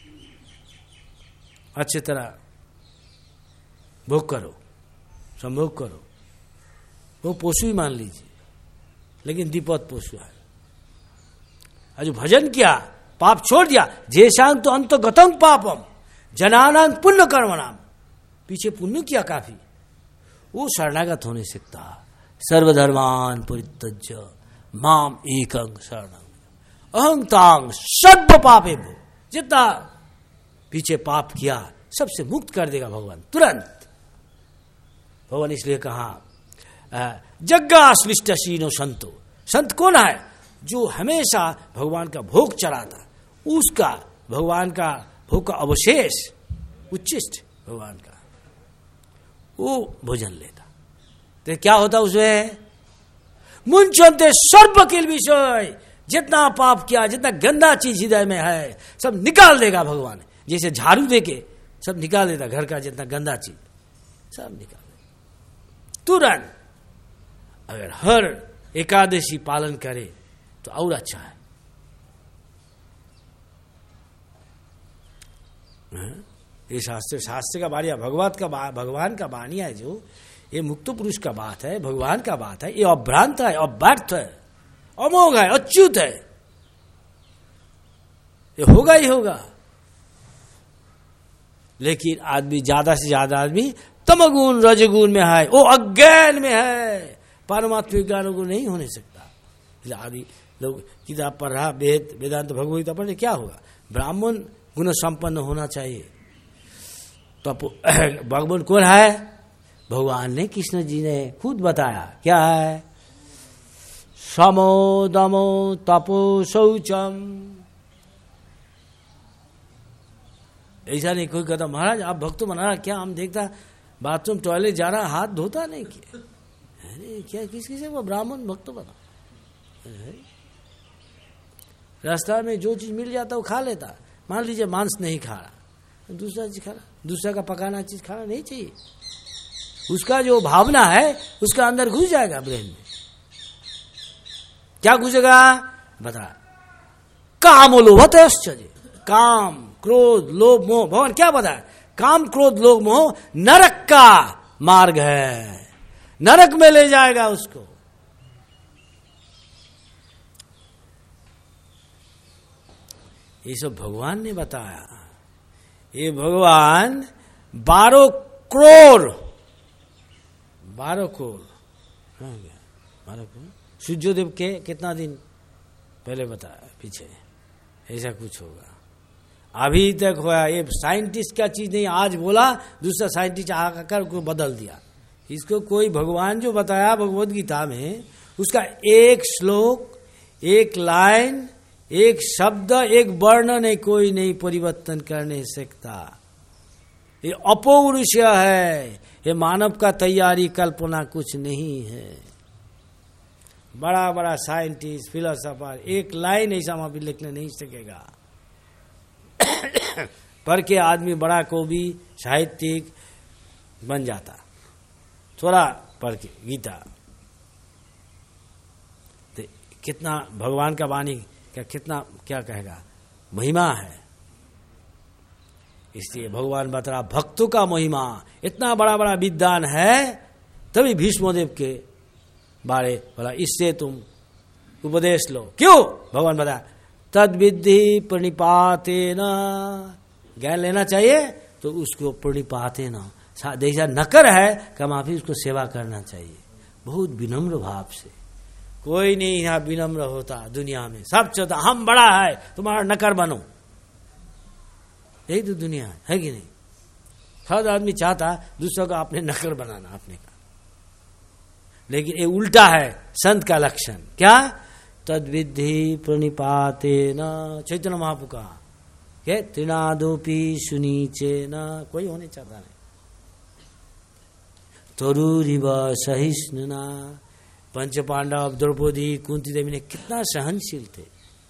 अच्छी तरह भोग करो, संभोग करो, वो पशु ही मान लीजिए, लेकिन द्विपद पशु है। आज भजन किया, पाप छोड़ दिया, जेशांग तो अंत गतम पापम जनानां पुण्य कर्मणाम, पीछे पुण्य किया काफी, वो शरणागत होने सकता। सर्वधर्मान परित्यज्य माम एकं शरणं, अहंतांग सर्व पापे भो, जितना पीछे पाप किया सबसे मुक्त कर देगा भगवान तुरंत। भगवान इसलिए कहा जग्गा श्लिष्टशीनो संतो, संत कौन है? जो हमेशा भगवान का भोग चढ़ाता, उसका भगवान का भोग का अवशेष उच्चिष्ट भगवान का वो भोजन लेता। तो क्या होता उसमें? मुंचनते सर्व किल विषय, जितना पाप किया, जितना गंदा चीज हृदय में है सब निकाल देगा भगवान। जैसे झाड़ू देके सब निकाल देता, घर का जितना गंदा चीज सब निकाल देता तुरंत। अगर हर एकादशी पालन करे तो और अच्छा है। ये शास्त्र शास्त्र का बाणिया, भगवत का भगवान का बाणिया है, जो ये मुक्त पुरुष का बात है, भगवान का बात है, ये अभ्रांत है, अव्यर्थ है, अमोघ है, अच्युत है, ये होगा ही होगा। लेकिन आदमी, ज्यादा से ज्यादा आदमी तमगुण रजगुण में है, वो अज्ञान में है, पारमात्मिक ज्ञान को नहीं होने सकता। आदि लोग किताब पढ़ रहा, वेद वेदांत भगवत पढ़, क्या होगा? ब्राह्मण गुण संपन्न होना चाहिए। तो भगवान कौन है? भगवान ने, कृष्ण जी ने खुद बताया, क्या है? समो दमो तपो शौचम। ऐसा नहीं कोई कहता महाराज आप भक्त बना रहा, क्या हम देखता बाथरूम टॉयलेट जा रहा हाथ धोता नहीं किया। अरे क्या किस किसी को ब्राह्मण भक्त बना? रास्ता में जो चीज मिल जाता वो खा लेता। मान लीजिए मांस नहीं खा रहा, दूसरा चीज खा रहा, दूसरा का पकाना चीज खाना नहीं चाहिए। उसका जो भावना है उसका अंदर घुस जाएगा ब्रेन में। क्या घुसेगा? बता, काम लोभत आश्चर्य, काम क्रोध लोभ मोह। भगवान क्या बताया? काम क्रोध लोभ मोह नरक का मार्ग है, नरक में ले जाएगा उसको। ये सब भगवान ने बताया। ये भगवान बारह करोड़ बारह करोड़ बारह करोड़ सूर्योदेव के कितना दिन पहले बताया, पीछे ऐसा कुछ होगा। अभी तक हुआ, ये साइंटिस्ट का चीज नहीं, आज बोला दूसरा साइंटिस्ट आकर को बदल दिया। इसको कोई भगवान जो बताया भगवद गीता में, उसका एक श्लोक, एक लाइन, एक शब्द, एक वर्ण नहीं, कोई नहीं परिवर्तन करने सकता। ये अपौरुषीय है, ये मानव का तैयारी कल्पना कुछ नहीं है। बड़ा बड़ा साइंटिस्ट फिलोसोफर एक लाइन ऐसा वहां भी लिखने नहीं सकेगा। पढ़ के आदमी बड़ा कवि साहित्यिक बन जाता, थोड़ा पढ़ के गीता। तो कितना भगवान का वाणी क्या, कितना क्या कहेगा, महिमा है। इसलिए भगवान बता रहा भक्तों का महिमा इतना बड़ा बड़ा विद्वान है। तभी भीष्मदेव के बारे बोला, इससे तुम उपदेश लो। क्यों? भगवान बता तद विद्धि प्रणिपाते न, ज्ञान लेना चाहिए तो उसको प्रणिपाते न, जैसा नकर है कमाफी उसको सेवा करना चाहिए, बहुत विनम्र भाव से। कोई नहीं यहाँ विनम्र होता दुनिया में, सब चाहता हम बड़ा है तुम्हारा नकर बनो। यही तो दुनिया है, है कि नहीं? हर आदमी चाहता दूसरों का अपने नकर बनाना अपने का। लेकिन ये उल्टा है संत का लक्षण। क्या? तद विद्धि प्रणिपाते न, चैतन्य महाप्रभु का के त्रिनादोपी सुनीचे न, कोई होने चाहता नहीं। तरुरिव सहिष्णुना, पंच पांडव द्रौपदी कुंती देवी ने कितना सहनशील थे।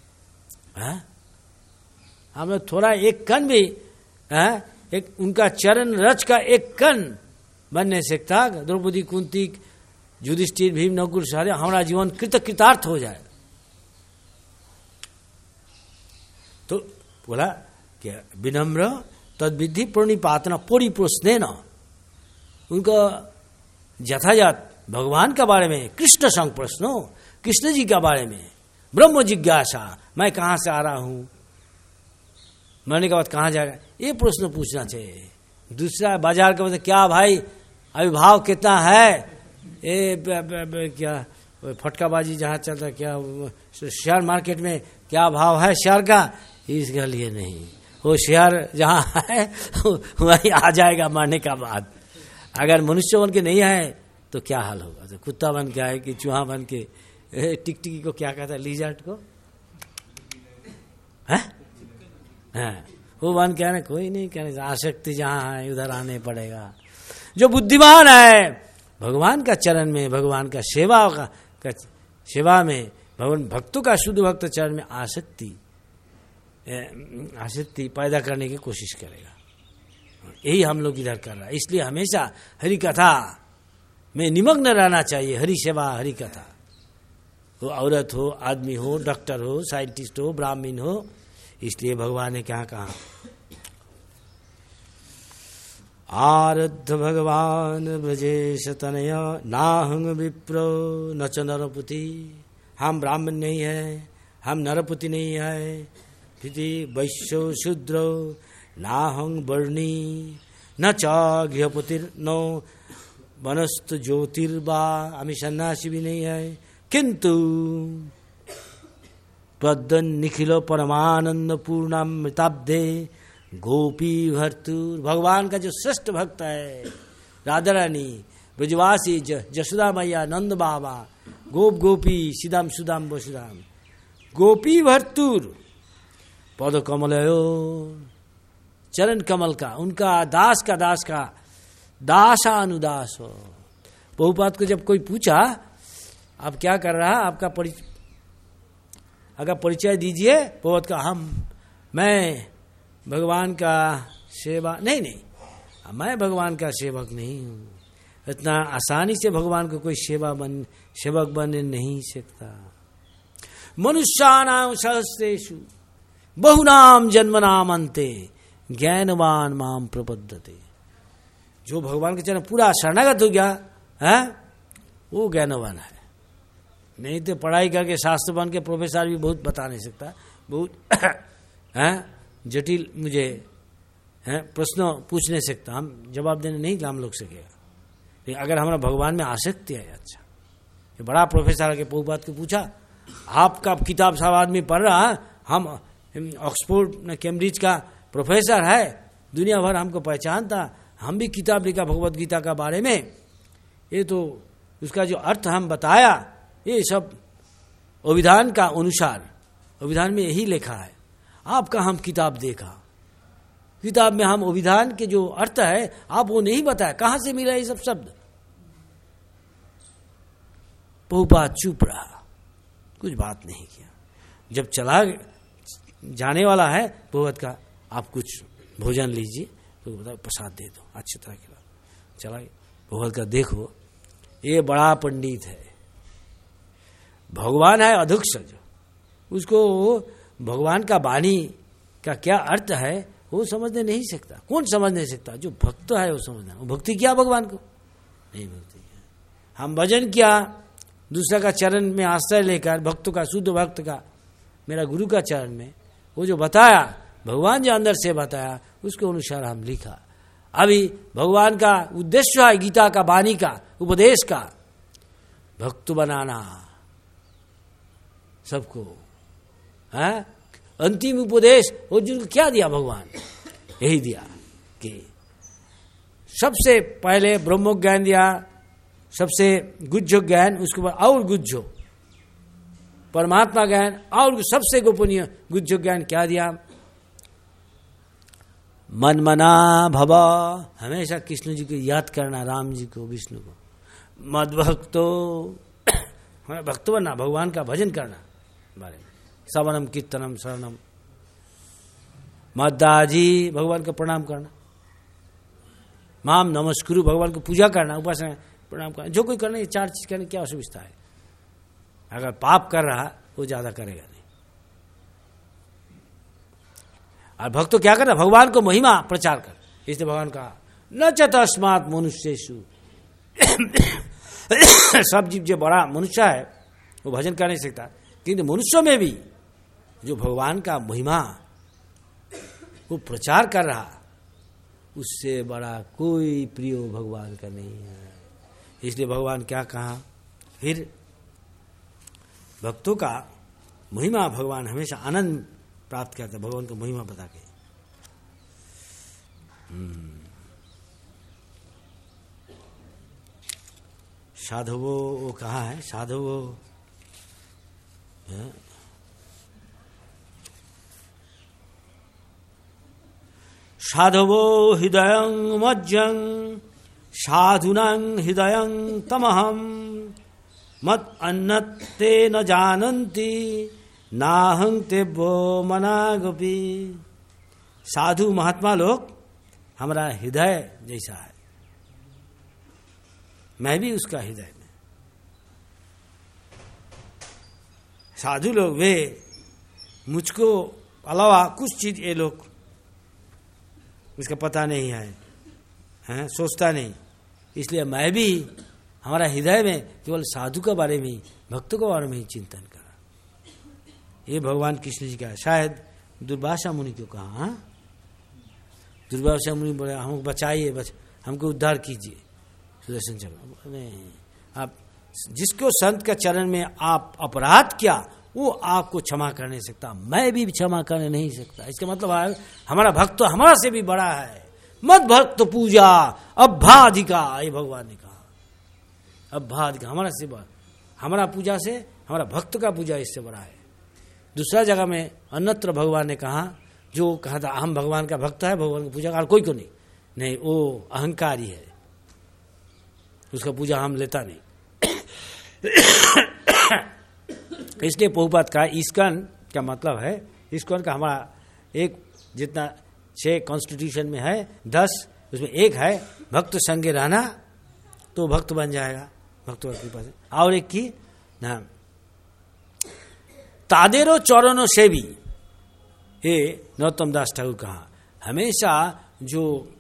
हम लोग थोड़ा एक कण भी है, एक उनका चरण रच का एक कण बन नहीं सकता। द्रौपदी कुंती युधिष्ठिर भीम नकुल सारे हमारा जीवन कृत कृतार्थ हो जाए। तो बोला कि विनम्र तद विधि प्रणिपातना परिप्रश्न न, उनका यथायथ भगवान के बारे में कृष्ण संग प्रश्नो, कृष्ण जी के बारे में ब्रह्म जिज्ञासा, मैं कहां से आ रहा हूं, मरने के बाद कहां जाएगा, ये प्रश्न पूछना चाहिए। दूसरा बाजार का मतलब क्या भाई अभी भाव कितना है, ये क्या फटकाबाजी जहां चलता, क्या शेयर मार्केट में क्या भाव है शेयर का, इसके लिए नहीं। वो शेयर जहाँ है वहीं आ जाएगा मरने का बाद। अगर मनुष्य बन के नहीं आए तो क्या हाल होगा। तो कुत्ता बन के आए कि चूहा बन के, टिकटिकी को क्या कहता है, लिजर्ट को, है हाँ, वो बन के आने कोई नहीं कहने। आसक्ति जहाँ है उधर आने पड़ेगा। जो बुद्धिमान है भगवान का चरण में, भगवान का सेवा का, का सेवा में, भगवान भक्तों का शुद्ध भक्त चरण में आसक्ति आसक्ति पैदा करने की कोशिश करेगा। यही हम लोग इधर कर रहा है। इसलिए हमेशा हरि कथा में निमग्न रहना चाहिए। हरि सेवा, हरि कथा, वो औरत हो, आदमी हो, डॉक्टर हो, साइंटिस्ट हो, ब्राह्मण हो। इसलिए भगवान ने क्या कहा, आरद्ध भगवान ब्रजेश तनय नाहंग विप्रो न च नरपति। हम ब्राह्मण नहीं है, हम नरपति नहीं है। वैश्यो शूद्रो नाहंग वर्णी न च गृहपतिर नो वनस्त ज्योतिर्वा। हमें सन्यासी भी नहीं है, किंतु त्वदन निखिलो परमानंद पूर्णामृताब्धे गोपी भर्तुर। भगवान का जो श्रेष्ठ भक्त है, राधा रानी, ब्रजवासी, जशोदा मैया, नंद बाबा, गोप गोपी, सीदाम सुदाम वसुदाम, गोपी भर्तुर पद कमलयो, चरण कमल का, उनका दास का दास का दासा अनुदास हो। बहुपात को जब कोई पूछा आप क्या कर रहा, आपका परिचय, अगर परिचय दीजिए, बहुत का हम मैं भगवान का सेवा नहीं नहीं मैं भगवान का सेवक नहीं हूँ। इतना आसानी से भगवान को कोई सेवा बन सेवक बन नहीं सकता। मनुष्यानां सहस्रेषु बहुनाम जन्मनाम अन्ते ज्ञानवान माम प्रपद्यते। जो भगवान के चरण पूरा शरणागत हो गया है वो ज्ञानवान है। नहीं तो पढ़ाई करके शास्त्र बन के प्रोफेसर भी बहुत बता नहीं सकता, बहुत है जटिल मुझे है प्रश्न पूछ नहीं सकता, हम जवाब देने नहीं हम लोग सकेगा। लेकिन अगर हमारा भगवान में आसक्ति है, अच्छा ये बड़ा प्रोफेसर आके बहुबात को पूछा, आपका किताब सब आदमी पढ़ रहा है, हम ऑक्सफोर्ड कैम्ब्रिज का प्रोफेसर है, दुनिया भर हमको पहचानता, हम भी किताब लिखा भगवत गीता का बारे में, ये तो उसका जो अर्थ हम बताया ये सब अभिधान का अनुसार, अभिधान में यही लिखा है। आपका हम किताब देखा, किताब में हम अभिधान के जो अर्थ है आप वो नहीं बताया, कहां से मिला ये सब शब्द। बहुपात चुप रहा, कुछ बात नहीं किया। जब चला जाने वाला है बहुवत का, आप कुछ भोजन लीजिए, तो बता प्रसाद दे दो, अच्छी तरह खिला। चला बहुवत का, देखो ये बड़ा पंडित है, भगवान है अधुक्षज, उसको भगवान का वाणी का क्या अर्थ है वो समझने नहीं सकता। कौन समझ नहीं सकता? जो भक्त है वो समझना। वो भक्ति किया भगवान को नहीं, भक्ति किया हम भजन किया, दूसरा का चरण में आश्रय लेकर, भक्तों का, शुद्ध भक्त का, मेरा गुरु का चरण में वो जो बताया, भगवान जो अंदर से बताया उसके अनुसार हम लिखा। अभी भगवान का उद्देश्य है गीता का, वाणी का, उपदेश का, भक्त बनाना सबको है। अंतिम उपदेश अर्जुन को क्या दिया भगवान? यही दिया कि सबसे पहले ब्रह्म ज्ञान दिया, सबसे गुज्जो ज्ञान, उसके बाद और गुज्जो परमात्मा ज्ञान, और सबसे गोपनीय गुज्जो ज्ञान क्या दिया? मन मना भव, हमेशा कृष्ण जी को याद करना, राम जी को, विष्णु को। मद भक्तो, हमें भक्त बनना, भगवान का भजन करना बारे में। श्रवणम कीर्तनम शरणम, मद्दाजी, भगवान को प्रणाम करना। माम नमस्कुरु, भगवान को पूजा करना, उपासना प्रणाम करना। जो कोई करना, ये चार चीज करने की क्या असुविधा है? अगर पाप कर रहा वो ज्यादा करेगा नहीं। और भक्त तो क्या करना? भगवान को महिमा प्रचार कर। इसलिए भगवान का न च तस्मात् मनुष्येषु, सब जीव जो बड़ा मनुष्य है वो भजन कर नहीं सकता, किंतु मनुष्यों में भी जो भगवान का महिमा वो प्रचार कर रहा, उससे बड़ा कोई प्रिय भगवान का नहीं है। इसलिए भगवान क्या कहा फिर? भक्तों का महिमा भगवान हमेशा आनंद प्राप्त करते भगवान को महिमा बता के। साधवो वो कहा है, साधवो है? साधवो हृदयं मज्जं साधुनां हृदयं तमहं मत अन्नते न जानन्ति नाहं तेभ्यो मनागपि। साधु महात्मा लोग हमारा हृदय जैसा है, मैं भी उसका हृदय में। साधु लोग वे मुझको अलावा कुछ चीज ये लोग इसका पता नहीं है, हैं सोचता नहीं, इसलिए मैं भी हमारा हृदय में केवल साधु के बारे में, भक्तों के बारे में ही चिंतन करा। ये भगवान कृष्ण जी का है। शायद दुर्वासा मुनि को कहा, हाँ दुर्वासा मुनि बोले हमको बचाइए, बच हमको उद्धार कीजिए सुदर्शन चक्र। नहीं, आप जिसको संत का चरण में आप अपराध किया वो आपको क्षमा कर नहीं सकता, मैं भी क्षमा कर नहीं सकता। इसका मतलब है हमारा भक्त तो हमारा से भी बड़ा है। मत भक्त पूजा अभ्याधिका, ये भगवान ने कहा, अभ्याधिका हमारा से बड़ा, हमारा पूजा से हमारा भक्त का पूजा इससे बड़ा है। दूसरा जगह में अन्यत्र भगवान ने कहा, जो कहा था हम भगवान का भक्त है, भगवान की पूजा का कोई को नहीं, नहीं वो अहंकारी है, उसका पूजा हम लेता नहीं। इसलिए प्रभुपाद का इस्कॉन का मतलब है, इस्कॉन का हमारा एक जितना छह कॉन्स्टिट्यूशन में है दस, उसमें एक है भक्त संगे रहना, तो भक्त बन जाएगा भक्त की कृपा से। और एक की ना तादेरो चरणों से भी, ये नरोत्तम दास ठाकुर कहा, हमेशा जो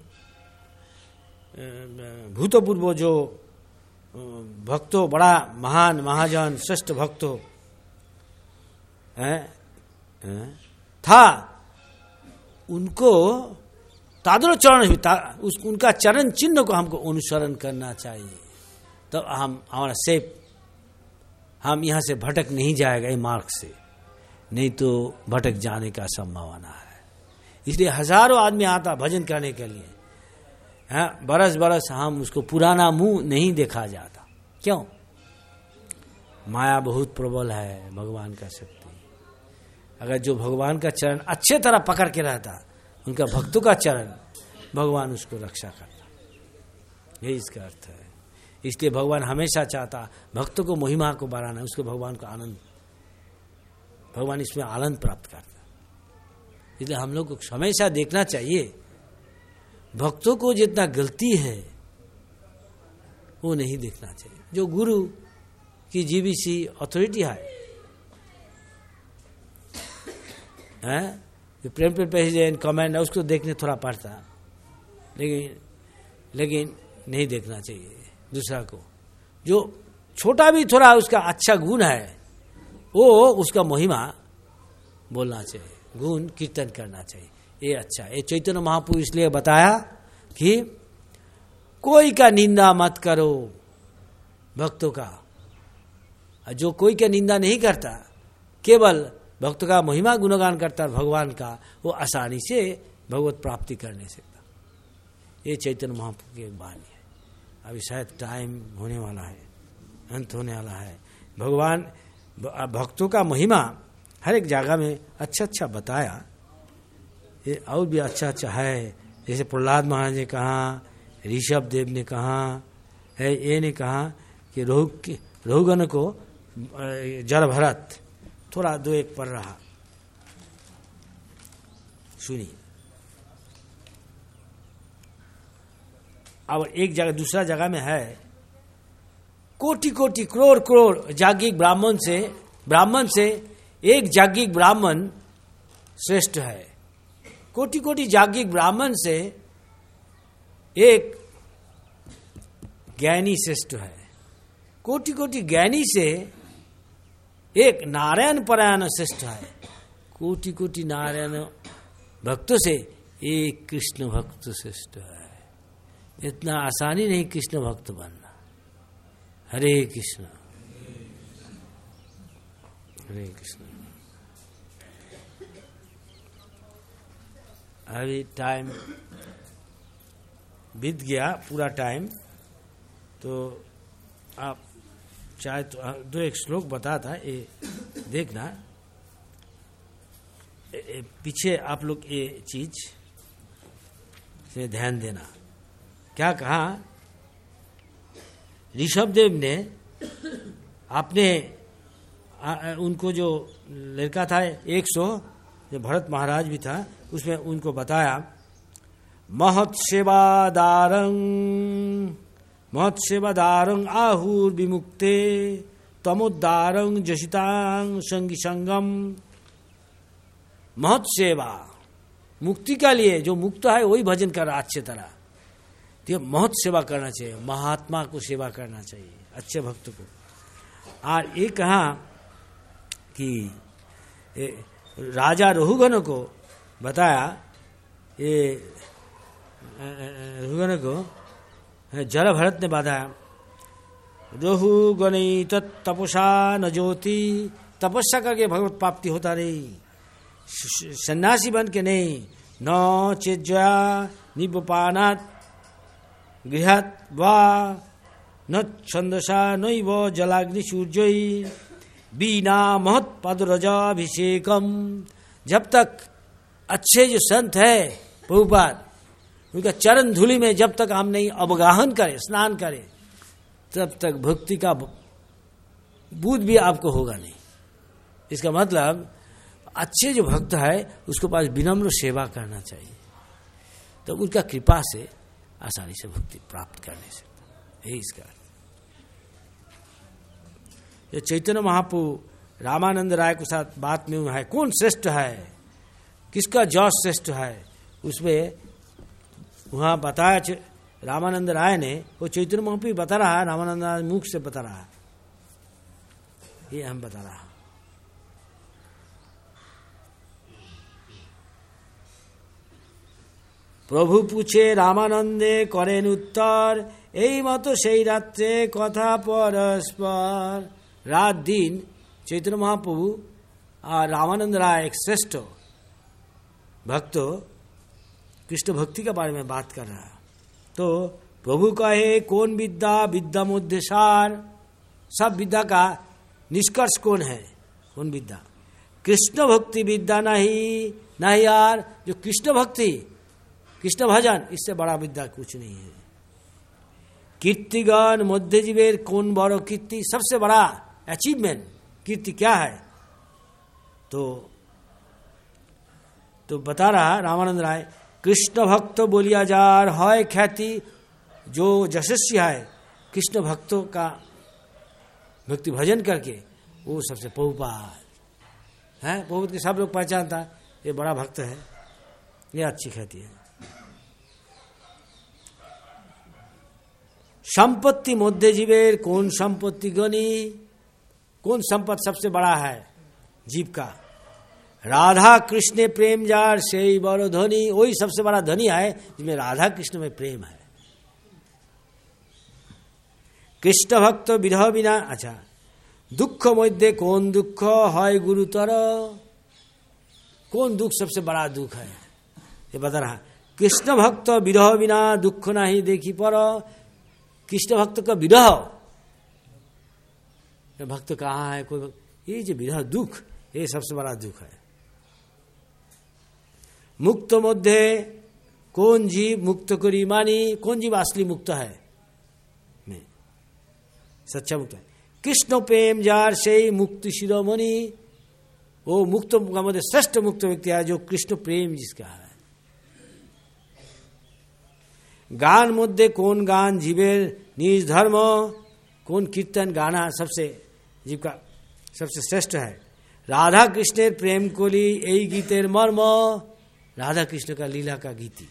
भूतपूर्व जो भक्तों, बड़ा महान महाजन श्रेष्ठ भक्तों है, है, था, उनको तादर चरण भी ता, उस उनका चरण चिन्ह को हमको अनुसरण करना चाहिए, तो हम हमारा सेफ, हम यहाँ से भटक नहीं जाएगा ये मार्ग से, नहीं तो भटक जाने का संभावना है। इसलिए हजारों आदमी आता भजन करने के लिए, हाँ बरस बरस हम उसको पुराना मुंह नहीं देखा जाता। क्यों? माया बहुत प्रबल है, भगवान का शक्ति। अगर जो भगवान का चरण अच्छे तरह पकड़ के रहता, उनका भक्तों का चरण, भगवान उसको रक्षा करता, यही इसका अर्थ है। इसलिए भगवान हमेशा चाहता भक्तों को महिमा को बढ़ाना, उसको भगवान को आनंद, भगवान इसमें आनंद प्राप्त करता। इसलिए हम लोग को हमेशा देखना चाहिए भक्तों को जितना गलती है वो नहीं देखना चाहिए। जो गुरु की जीबीसी अथॉरिटी है, हैं जो प्रेम पे प्रेसिडेंट कमेंट है, उसको देखने थोड़ा पड़ता, लेकिन लेकिन नहीं देखना चाहिए दूसरा को। जो छोटा भी थोड़ा उसका अच्छा गुण है, वो उसका महिमा बोलना चाहिए, गुण कीर्तन करना चाहिए, ये अच्छा। ये चैतन्य महाप्रभु इसलिए बताया कि कोई का निंदा मत करो भक्तों का, जो कोई का निंदा नहीं करता, केवल भक्त का महिमा गुणगान करता भगवान का, वो आसानी से भगवत प्राप्ति कर नहीं सकता। ये चैतन्य महाप्रभु की एक वाणी है। अभी शायद टाइम होने वाला है, अंत होने वाला है। भगवान भक्तों का महिमा हर एक जगह में अच्छा अच्छा बताया, ये और भी अच्छा अच्छा है। जैसे प्रहलाद महाराज ने कहा, ऋषभ देव ने कहा है, ये ने कहा कि रोह रोहगन को जल भरत, थोड़ा दो एक पढ़ रहा, सुनिए। अब एक जगह दूसरा जगह में है, कोटि कोटि करोड़ करोड़ जागिक ब्राह्मण से ब्राह्मण से एक जागिक ब्राह्मण श्रेष्ठ है। कोटि कोटि जागिक ब्राह्मण से एक ज्ञानी श्रेष्ठ है। कोटि कोटि ज्ञानी से एक नारायण परायण श्रेष्ठ है। कोटि कोटि नारायण भक्तों से एक कृष्ण भक्त श्रेष्ठ है। इतना आसानी नहीं कृष्ण भक्त बनना। हरे कृष्ण हरे कृष्ण। अभी टाइम बीत गया पूरा टाइम, तो आप चाहे तो दो एक श्लोक बता था, ये देखना ए, ए, पीछे आप लोग ये चीज से ध्यान देना। क्या कहा ऋषभदेव ने आपने आ, उनको जो लड़का था एक सौ, जो भरत महाराज भी था, उसमें उनको बताया महत सेवादारं महत सेवादारं आहुर विमुक्ते तमोद्दारं जशितांग संगी संगम। महत सेवा, मुक्ति का लिए जो मुक्त है वही भजन कर रहा अच्छे तरह, तो महत सेवा करना चाहिए, महात्मा को सेवा करना चाहिए, अच्छे भक्त को। और ये कहा कि राजा रघुगण को बताया, ये रघुगण को जल भरत ने बताया रघुगण तपसा न ज्योति, तपस्या करके भगवत प्राप्ति होता नहीं, सन्यासी बन के नहीं। न चेज्या निपानात गृहात वा न छंदसा नैव जलाग्नि सूर्योई बीना महत पदरजाभिषेकम। जब तक अच्छे जो संत है प्रभुपाद, उनका चरण धूलि में जब तक हम नहीं अवगाहन करें, स्नान करें, तब तक भक्ति का बोध भी आपको होगा नहीं। इसका मतलब अच्छे जो भक्त है उसके पास विनम्र सेवा करना चाहिए, तो उनका कृपा से आसानी से भक्ति प्राप्त कर नहीं सकता। यही इसका ये चैतन्य महाप्रभु रामानंद राय के साथ बात में है, कौन श्रेष्ठ है, किसका जॉस श्रेष्ठ है, उसमें वहाँ बताया रामानंद राय ने, वो चैतन्य महाप्रभु बता रहा है, रामानंद राय मुख से बता रहा है, ये हम बता रहा है। প্রভু পুছে রামানন্দে করেন উত্তর, এই মতো সেই রাত্রে কথা পরস্পর। रात दिन चैतन्य महाप्रभु और रामानंद राय एक श्रेष्ठ भक्त कृष्ण भक्ति के बारे में बात कर रहा है। तो प्रभु कहे कौन विद्या विद्या मध्य सार, सब विद्या का निष्कर्ष कौन है, कौन विद्या, कृष्ण भक्ति विद्या नहीं, नहीं यार, जो कृष्ण भक्ति कृष्ण भजन, इससे बड़ा विद्या कुछ नहीं है। कीर्तिगण मध्य जीवेर कौन बड़ो कीर्ति, सबसे बड़ा अचीवमेंट कीर्ति क्या है, तो तो बता रहा रामानंद राय, कृष्ण भक्त बोलिया जार है ख्याति, जो यशस्वी है कृष्ण भक्तों का भक्ति भजन करके, वो सबसे प्रभुपाद है, प्रभुपाद के सब लोग पहचानता, ये बड़ा भक्त है, ये अच्छी ख्याति है। संपत्ति मध्य जीवेर कौन संपत्ति गणी, कौन संपत्ति सबसे बड़ा है जीव का, राधा कृष्ण प्रेम जार से ही बड़ो धनी, वही सबसे बड़ा धनी है जिसमें राधा कृष्ण में प्रेम है। कृष्ण भक्त विरह बिना, अच्छा दुख मध्य कौन दुख है गुरुतर, कौन दुख सबसे बड़ा दुख है, ये बता रहा। कृष्ण भक्त विरह बिना दुख नहीं देखी पर, कृष्ण भक्त का विरह, भक्त कहाँ है कोई, ये जो विरह दुख, ये सबसे बड़ा दुख है। मुक्त मध्य कौन जीव मुक्त करी मानी, कौन जीव असली मुक्त है, नहीं सच्चा मुक्त है। कृष्ण प्रेम जार से मुक्ति शिरोमणि, वो मुक्त का मध्य श्रेष्ठ मुक्त व्यक्ति है जो कृष्ण प्रेम जिसका है। गान मध्य कौन गान जीवेर निज धर्म, कौन कीर्तन गाना सबसे जीव का सबसे श्रेष्ठ है। राधा कृष्णेर प्रेम कोली यही गीतेर मर्म, राधा कृष्ण का लीला का गीति।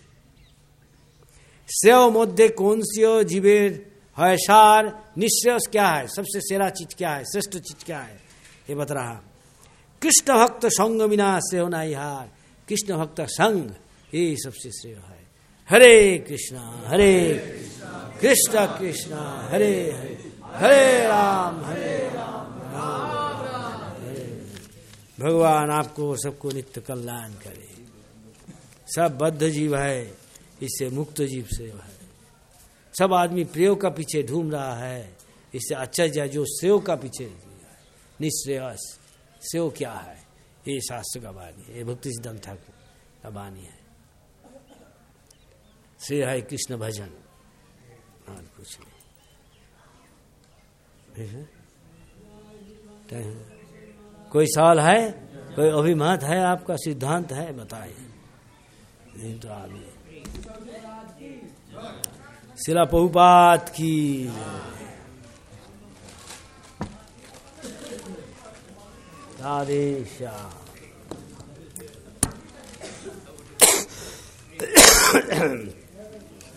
श्रेय मध्य कौन सी जीवेर है सार, निश्रेयस क्या है, सबसे सेरा चीज क्या है, श्रेष्ठ चीज क्या है, ये बता रहा। कृष्ण भक्त संग बिना श्रेय नहीं हार, कृष्ण भक्त संग ये सबसे श्रेय है। हरे कृष्णा हरे कृष्णा कृष्णा हरे हरे, हरे राम हरे राम राम राम हरे। भगवान आपको सबको नित्य कल्याण करे। सब बद्ध जीव है, इससे मुक्त जीव से है। सब आदमी प्रयोग का पीछे ढूंढ रहा है, इससे अच्छा जाए जो श्रेय का पीछे निश्रेयस। श्रेय क्या है? ये शास्त्र का वाणी है, ये भक्ति सिद्धांत ठाकुर का वाणी है। श्रेय है कृष्ण भजन और कुछ नहीं। कोई सवाल है? कोई अभिमत है? आपका सिद्धांत है बताइए, नहीं तो आगे। शिला प्रभुपाद की राधे श्याम।